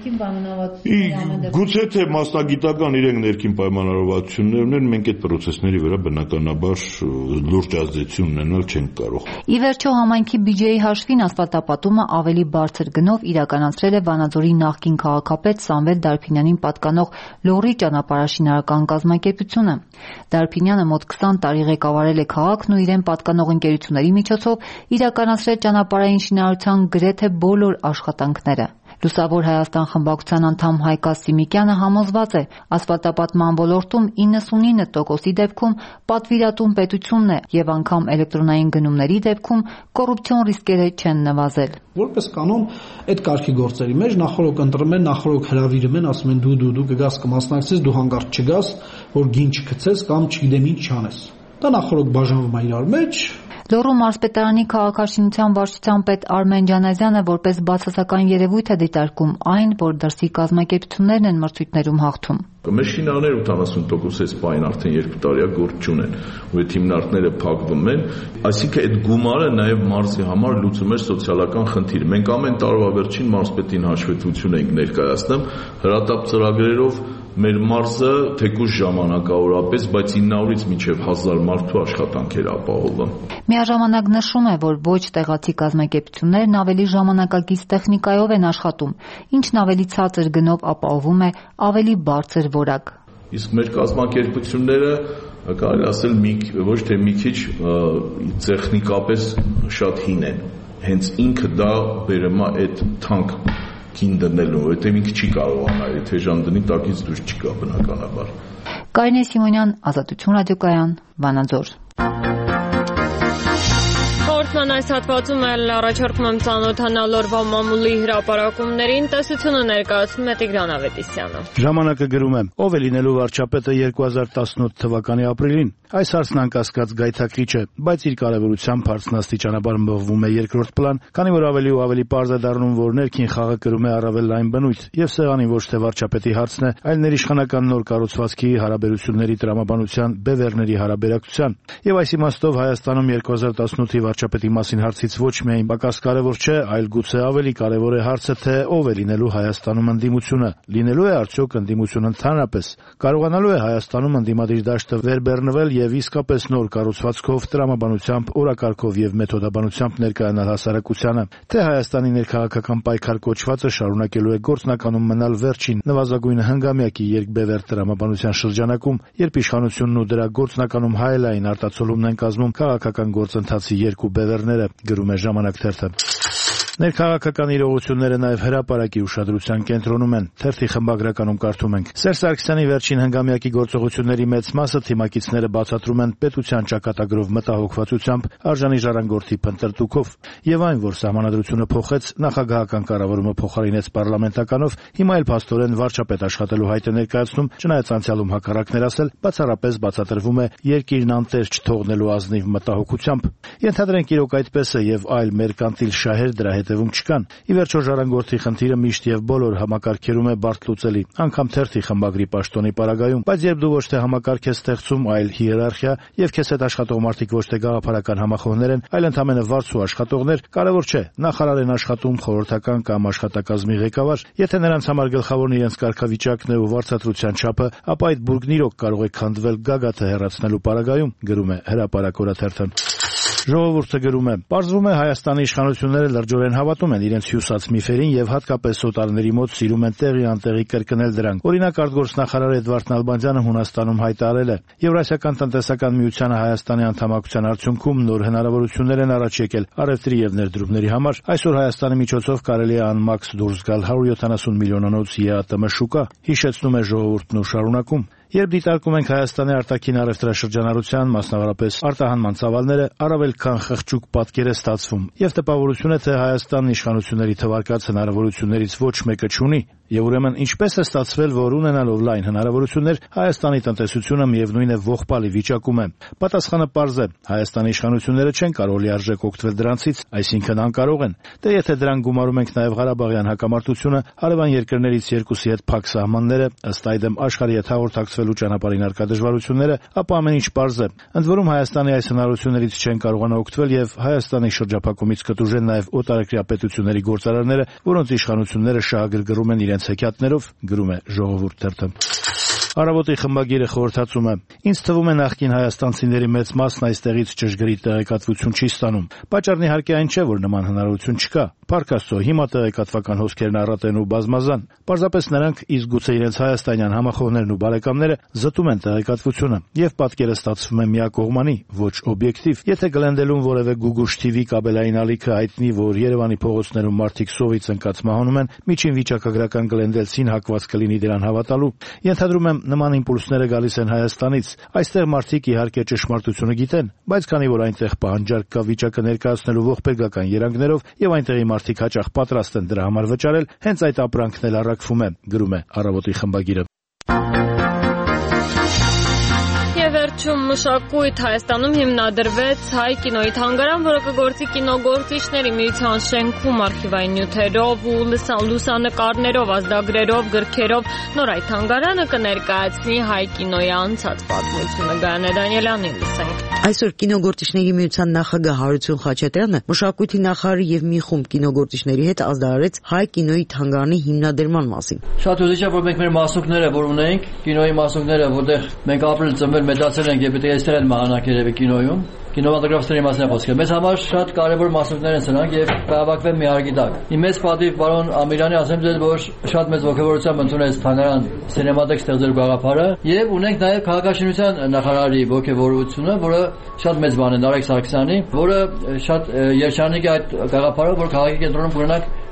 գուցե թե մասնագիտական իրենք ներքին պայմանավորվածություններ ունեն, մենք այդ process-ների վրա բնականաբար լուրջ ազդեցություն ունենալ չենք կարող։ Ի վերջո համայնքի բյուջեի հաշվին ասֆալտապատումը ավելի բարձր գնով իրականացրել է Վանաձորի նախկին քաղաքապետ Սամվել Դարփինյանին պատկանող Լոռի ճանապարհաշինարարական կազմակերպությունը։ Դարփինյանը մոտ քսան տարի ղեկավարել է քաղաքն ու իրեն պատկանող ընկերությունների միջոցով իրականացրել ճանապարհային շինարարության գրեթե բոլոր աշխատանքները։ Լուսավոր Հայաստան խմբակցության անդամ Հայկ Ասիմիկյանը համոզված է, ասֆալտապատման ոլորտում իննսունինը տոկոսի դեպքում պատվիրատուն պետությունն է եւ անգամ էլեկտրոնային գնումների դեպքում կոռուպցիոն ռիսկերը չեն նվազել։ Որպես կանոն, այդ կարգի գործերի մեջ նախորդ ընտրում են, նախորդ հրավիրում են, ասում են դու դու դու կգաս կմասնակցես, դու հանկարծ չգաս, որ գին չգցես կամ չգիտեմ ինչ չանես։ Դա նախորդ բաժանվում է իրար մեջ։ Լոռու մարզպետարանի քաղաքաշինության վարչության պետ Արմեն Ջանազյանը որպես բացասական երևույթ է դիտարկում այն, որ դրսի կազմակերպություններն են մրցույթներում հաղթում։ Մեր շինարարները ութանասուն տոկոսից պայն արդեն երկու տարիա գործ չունեն, ու այդ հիմնարկները փակվում են, այսինքն այդ գումարը նաև մարզի համար լուծում էր սոցիալական խնդիր։ Մենք ամեն տարվա վերջին մարզպետին հաշվետվություն ենք ներկայացնում հրատապ ծրագրերով մեր մարզը թեկուզ ժամանակավորապես, բայց ինը հարյուրից մինչև հազար մարդու աշխատանք էր ապահովում։ Միաժամանակ նշում է, որ ոչ տեղացի կազմակերպություններն ավելի ժամանակակից տեխնիկայով են աշխատում, ինչն ավելի ցածր գնով ապահովում է ավելի բարձր որակ։ Իսկ մեր կազմակերպությունները կարելի ասել մի ոչ թե մի քիչ տեխնիկապես շատ հին են։ Հենց ինքը դա բերում է այդ թանկ կին դնելու, որտեղ ինքը չի կարողանա, եթե ժան դնի տակից դուրս չգա բնականաբար։ Կարինե Սիմոնյան, Ազատություն ռադիոկայան, Վանաձոր։ Թողարկման այս հատվածում էլ առաջարկում եմ ծանոթանալ օրվա մամուլի հրապարակումներին, տեսությունը ներկայացնում է Տիգրան Ավետիսյանը։ Ժամանակը գրում է. ով է լինելու վարչապետը երկու հազար տասնութ թվականի ապրիլին։ Այս հարցն անկասկած գայթակղիչ է, բայց իր կարևորությամբ հարցն աստիճանաբար մղվում է երկրորդ պլան, քանի որ ավելի ու ավելի պարզ է դառնում, որ ներքին խաղը կրում է առավել լայն բնույթ, եւ սեղանին ոչ թե վարչապետի հարցն է, այլ ներիշխանական նոր կառուցվածքի հարաբերությունների տրամաբանության բևեռների հարաբերակցության։ Եվ այս իմաստով Հայաստանում երկու հազար տասնութի վարչապետի մասին հարցից ոչ միայն պակաս կարևոր չէ, այլ գուցե ավելի կարևոր է հարցը, թե ով է լինելու Հայաստանում ընդդիմությունը։ Լինելու է արդյոք ընդդիմություն ընդհանրապես։ Կարողանալու է Հայաստանում ընդդիմադիր դաշտը վերբեռնվել եւ իսկապես նոր կառուցվածքով, տրամաբանությամբ, օրակարգով եւ մեթոդաբանությամբ ներկայանալ հասարակությանը, թե Հայաստանի ներքաղաքական պայքար կոչվածը շարունակելու է գործնականում մնալ վերջին նվազագույն հնգամյակի երկբևեռ տրամաբանության շրջանակում, երբ իշխանությունն ու դրա գործնականում հայելային արտացոլումն են կազմում քաղաքական գործընթացի երկու բևեռները, գրում է Ժամանակ թերթը։ Ներքաղաքական իրողությունները նաև հրապարակի ուշադրության կենտրոնում են։ Թերթի խմբագրականում կարդում ենք. Սերժ Սարգսյանի վերջին հնգամյակի գործողությունների մեծ մասը թիմակիցները բացատրում են պետության ճակատագրով մտահոգվածությամբ, արժանի ժառանգորդի փնտրտուքով, եւ այն, որ սահմանադրությունը փոխեց, նախագահական կառավարումը փոխարինեց պարլամենտականով, հիմա էլ փաստորեն վարչապետ աշխատելու հայտ է ներկայացնում, չնայած անցյալում հակառակներ ասել, բացառապես բացատրվում է երկիրն անտեր չթողնելու ազնիվ մտահոգությամբ։ Ենթադրենք իրոք այդպես է եւ այլ մերկանտիլ շահեր դրա հետևում չկան։ Ի վերջո ժառանգորդի խնդիրը միշտ եւ բոլոր համակարգերում է բարդ լուծելի, անգամ թերթի խմբագրի պաշտոնի պարագայում, բայց երբ դու ոչ թե համակարգ ես ստեղծում, այլ հիերարխիա, եւ քեզ հետ աշխատող մարդիկ ոչ թե գաղափարական համախոհներ են, այլ ընդհանրապես վարձու աշխատողներ, կարևոր չէ, նախարար են աշխատում, խորհրդական կամ աշխատակազմի ղեկավար, եթե նրանց համար գլխավորն իրենց կարգավիճակն է ու վարձատրության չափը, ապա այդ բուրգն իրոք կարող է քանդվել գագաթը հեռացնելու պարագայում, գրում է Հրապարակ օրաթերթը։ Ժողովուրդը գրում է. Պարզվում է Հայաստանի իշխանությունները լրջորեն հավատում են իրենց հյուսած միֆերին եւ հատկապես օտարների մոտ սիրում են տեղի անտեղի կրկնել դրանք։ Օրինակ արտգործնախարար Էդվարդ Նալբանդյանը Հունաստանում հայտարարել է. Եվրասիական տնտեսական միությանը Հայաստանի անդամակցության արդյունքում նոր հնարավորություններ են առաջ եկել առևտրի եւ ներդրումների համար։ Այսօր Հայաստանի միջոցով կարելի է անմաքս դուրս գալ հարյուր յոթանասուն միլիոնանոց ԵԱՏՄ շուկա, հիշեցնում է ժողովուրդն ու շարունակում։ Երբ դիտարկում ենք Հայաստանի արտաքին առևտրաշրջանառության, մասնավորապես արտահանման ծավալները, առավել քան խղճուկ պատկեր է ստացվում, եւ տպավորություն է, թե Հայաստանն իշխանությունների թվարկած հնարավորություններից ոչ մեկը չունի, եւ ուրեմն ինչպես է ստացվել, որ ունենալով լայն հնարավորություններ, Հայաստանի տնտեսությունը միևնույն է ողբալի վիճակում է։ Պատասխանը պարզ է. Հայաստանի իշխանությունները չեն կարող լիարժեք օգտվել դրանցից, այսինքն անկարող են։ Դե եթե դրան գումարում ենք նաեւ Ղարաբաղյան հակամարտությունը, հարևան երկրներից երկուսի հետ փակ սահմանները, ըստ այդմ աշխարհի հետ հաղորդակցվելու ճանապարհին առկա դժվարությունները, ապա ամեն ինչ պարզ է։ Ընդ որում Հայաստանի այս հնարավորություններից չեն կարողանա օգտվել եւ Հայաստանի շրջափակումից կտուժեն նաեւ օտարերկրյա պետությունների գործարարները, որոնց իշխանությունները շահագրգռում են իրենց հեքիաթներով, գրում է Ժողովուրդ թերթը։ Առավոտի խմբագիրը խորհրդածում է. Ինձ թվում է նախկին հայաստանցիների մեծ մասն այստեղից ճշգրիտ տեղեկատվություն չի ստանում։ Պատճառն իհարկե այն չէ, որ նման հնարավորություն չկա։ Փառք Աստծո, հիմա տեղեկատվական հոսքերն առատ են ու բազմազան։ Պարզապես նրանք, իսկ գուցե իրենց հայաստանյան համախոհներն ու բարեկամները զտում են տեղեկատվությունը, եւ պատկերը ստացվում է միակողմանի, ոչ օբյեկտիվ։ Եթե Գլենդելում որևէ Գուգուշ թի վի կաբելային ալիքը հայտնի, որ Երևանի փողոցներում մարդիկ սովից ընկած մահանում են, միջին վիճակագրական գլենդելցին հակված կլինի դրան հավատալու։ Ենթադրում եմ նման իմպուլսները գալիս են Հայաստանից։ Այստեղ մարդիկ իհարկե ճշմարտությունը գիտեն, բայց քանի որ այնտեղ պահանջարկ կա վիճակը ներկայացնելու ողբերգական երանգներով եւ այնտեղի մարդիկ հաճախ պատրաստ են դրա համար վճարել, հենց այդ ապրանքն էլ առաքվում է, գրում է Առավոտի խմբագիրը։ Վերջում մշակույթ Հայաստանում հիմնադրվեց Հայ կինոյի թանգարան, որը կգործի կինոգործիչների միության շենքում արխիվային նյութերով ու լուսանկարներով, ազդագրերով, գրքերով։ Նոր այդ թանգարանը կներկայացնի Հայ կինոյի անցած պատմությունը։ Գայանե Դանիելյանին լսենք։ Այսօր կինոգործիչների միության նախագահ Հարություն Խաչատրյանը մշակույթի նախարարի եւ մի խումբ կինոգործիչների հետ ազդարարեց Հայ կինոյի թանգարանի հիմնադրման մասին։ Շատ հուզիչ է, որ մենք մեր մասնիկները, որ ունենք, կինոյի մասնիկները, որտեղ մենք ապրել, ծնվել, մեծացել ենք եւ պետք է այստեղ են մահանակ երևի կինոյում, կինոմատոգրաֆիստների մասին խոսքը։ Մեզ համար շատ կարևոր մասնիկներ են սրանք եւ կհավաքվեն մի հարգի տակ։ Իմ մեծ պատիվ պարոն Ամիրյանի ասեմ ձեզ, որ շատ մեծ ողջավորությամբ ընդունեց թանգարան սինեմատիկ ստեղծելու գաղափարը եւ ունենք նաեւ քաղաքաշինության նախարարի ողջավորությունը, որը շատ մեծ բան է, Նարեկ Սարգսյանի, որը շատ երջանիկ է այդ գաղափարով, որ քաղաքի կենտրոնում կունենանք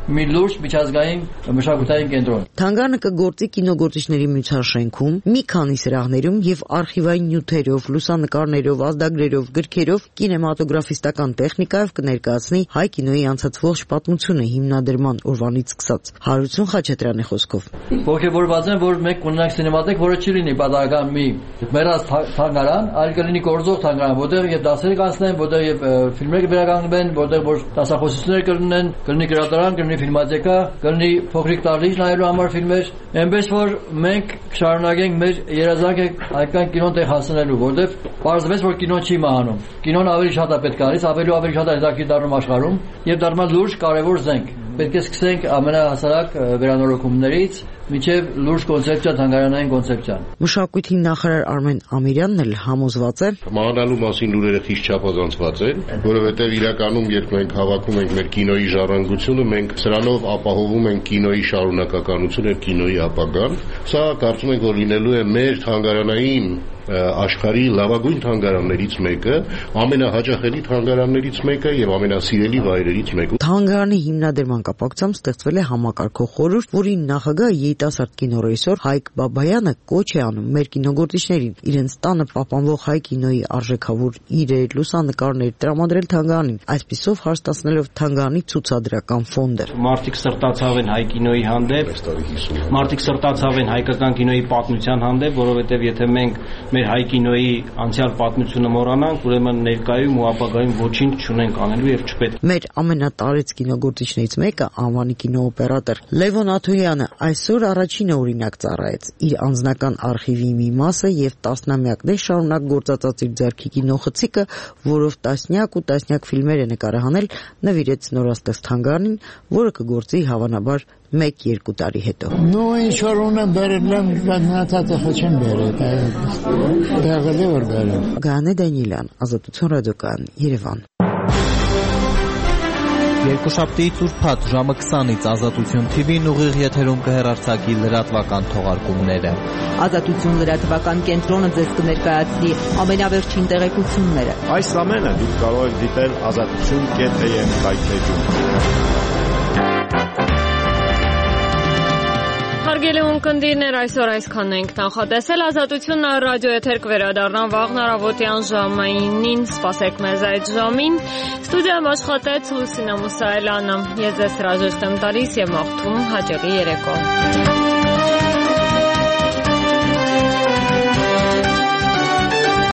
մի լուրջ միջազգային մշակութային կենտրոն։ Թանգարանը կգործի կինոգործիչների միջաշենքում, մի քանի սրահներում եւ արխիվային նյութերով, լուսանկարներով, ազդագրերով, գրքերով, կինեմատոգրաֆիստական տեխնիկայով կներկայացնի հայ կինոյի անցած ողջ պատմությունը հիմնադրման օրվանից սկսած։ Հարություն Խաչատրյանի խոսքով։ Ողջավորված եմ, որ մենք ունենք սինեմատիկ, որը չի լինի պատահական մի մեռած թանգարան, այլ կլինի գործող թանգարան, որտեղ եւ դասեր կանցնեն, որտեղ եւ ֆիլմեր կվերականգնվեն, որտեղ որ դասախոսություններ կլինեն, կլինի գրադարան, կլինի ֆիլմատեկա, կլինի փոքրիկ տարիք նայելու համար ֆիլմեր, այնպես որ մենք շարունակենք մեր երազանքը հայկական կինոն տեղ հասնելու, որտեղ պարզվեց, որ կինոն չի մահանում։ Կինոն ավելի շատ է պետք արից, ավելի ավելի շատ է հետաքրքիր դառնում աշխարհում եւ դառնում լուրջ կարեւոր զենք։ Պետք է սկսենք ամենահասարակ վերանորոգումներից միջև լուրջ կոնցեպցիա, թանգարանային կոնցեպցիա։ Մշակույթի նախարար Արմեն Ամիրյանն էլ համոզված է, մահանալու մասին լուրերը խիստ չափազանցված են, որովհետև իրականում երբ մենք հավաքում ենք մեր կինոյի ժառանգությունը, մենք սրանով ապահովում ենք կինոյի շարունակականությունը, կինոյի ապագան։ Սա կարծում ենք, որ լինելու է մեր թանգարանային աշխարհի լավագույն թանգարաններից մեկը, ամենահաճախելի թանգարաններից մեկը եւ ամենասիրելի վայրերից մեկը։ Թանգարանի հիմնադրման կապակցությամբ ստեղծվել է համակարգող խորհուրդ, որի նախագահ երիտասարդ կինոռեժիսոր Հայկ Բաբայանը կոչ է անում մեր կինոգործիչներին իրենց տանը պահպանվող հայ կինոյի արժեքավոր իրեր, լուսանկարներ տրամադրել թանգարանին, այսպիսով հաստատելով թանգարանի ցուցադրական ֆոնդը։ Մարդիկ սրտացավ են հայ կինոյի հանդեպ, մարդիկ սրտացավ են հայկական կինոյի պատմության հանդեպ, որովհետեւ եթե մենք մեր հայ կինոյի անցյալ պատմությունը մոռանանք, ուրեմն ներկայում ու ապագայում ոչինչ չունենք անելու եւ չպետք։ Մեր ամենատարեց կինոգործիչներից մեկը անվանի կինոօպերատոր Լևոն Աթոյանը այսօր առաջինը օրինակ ծառայեց իր անձնական արխիվի մի մասը եւ տասնամյակներ շարունակ գործածած իր ձեռքի կինոխցիկը, որով տասնյակ ու տասնյակ ֆիլմեր է նկարահանել, նվիրեց նորաստեղծ թանգարանին, որը կգործի հավանաբար մեկ-երկու տարի հետո։ Ну ինչ որ ունեմ բերել եմ, գնացածը չեմ բերել։ Դեղել է որ բերել։ Գանե Դանիելյան, Ազատություն ռադիոկայան, Երևան։ Երկուշաբթի ծուրփաթ ժամը քսանից Ազատություն թի վին ուղիղ եթերում կհեռարձակի լրատվական թողարկումները։ Ազատություն լրատվական կենտրոնը ձեզ կներկայացնի ամենավերջին տեղեկությունները։ Այս ամենը դուք կարող եք դիտել ազատություն կետ էյ էմ կայքեջում։ Հարգելի ունկնդիրներ, այսօր այսքանն ենք նախատեսել։ Ազատությունն ռադիոեթեր կվերադառնա վաղն առավոտյան ժամը ինին, սպասեք մեզ այդ ժամին։ Ստուդիայում աշխատեց Լուսինա Մուսայելյանը։ Ես ձեզ հրաժեշտ եմ տալիս եւ մաղթում հաջողի երեկո։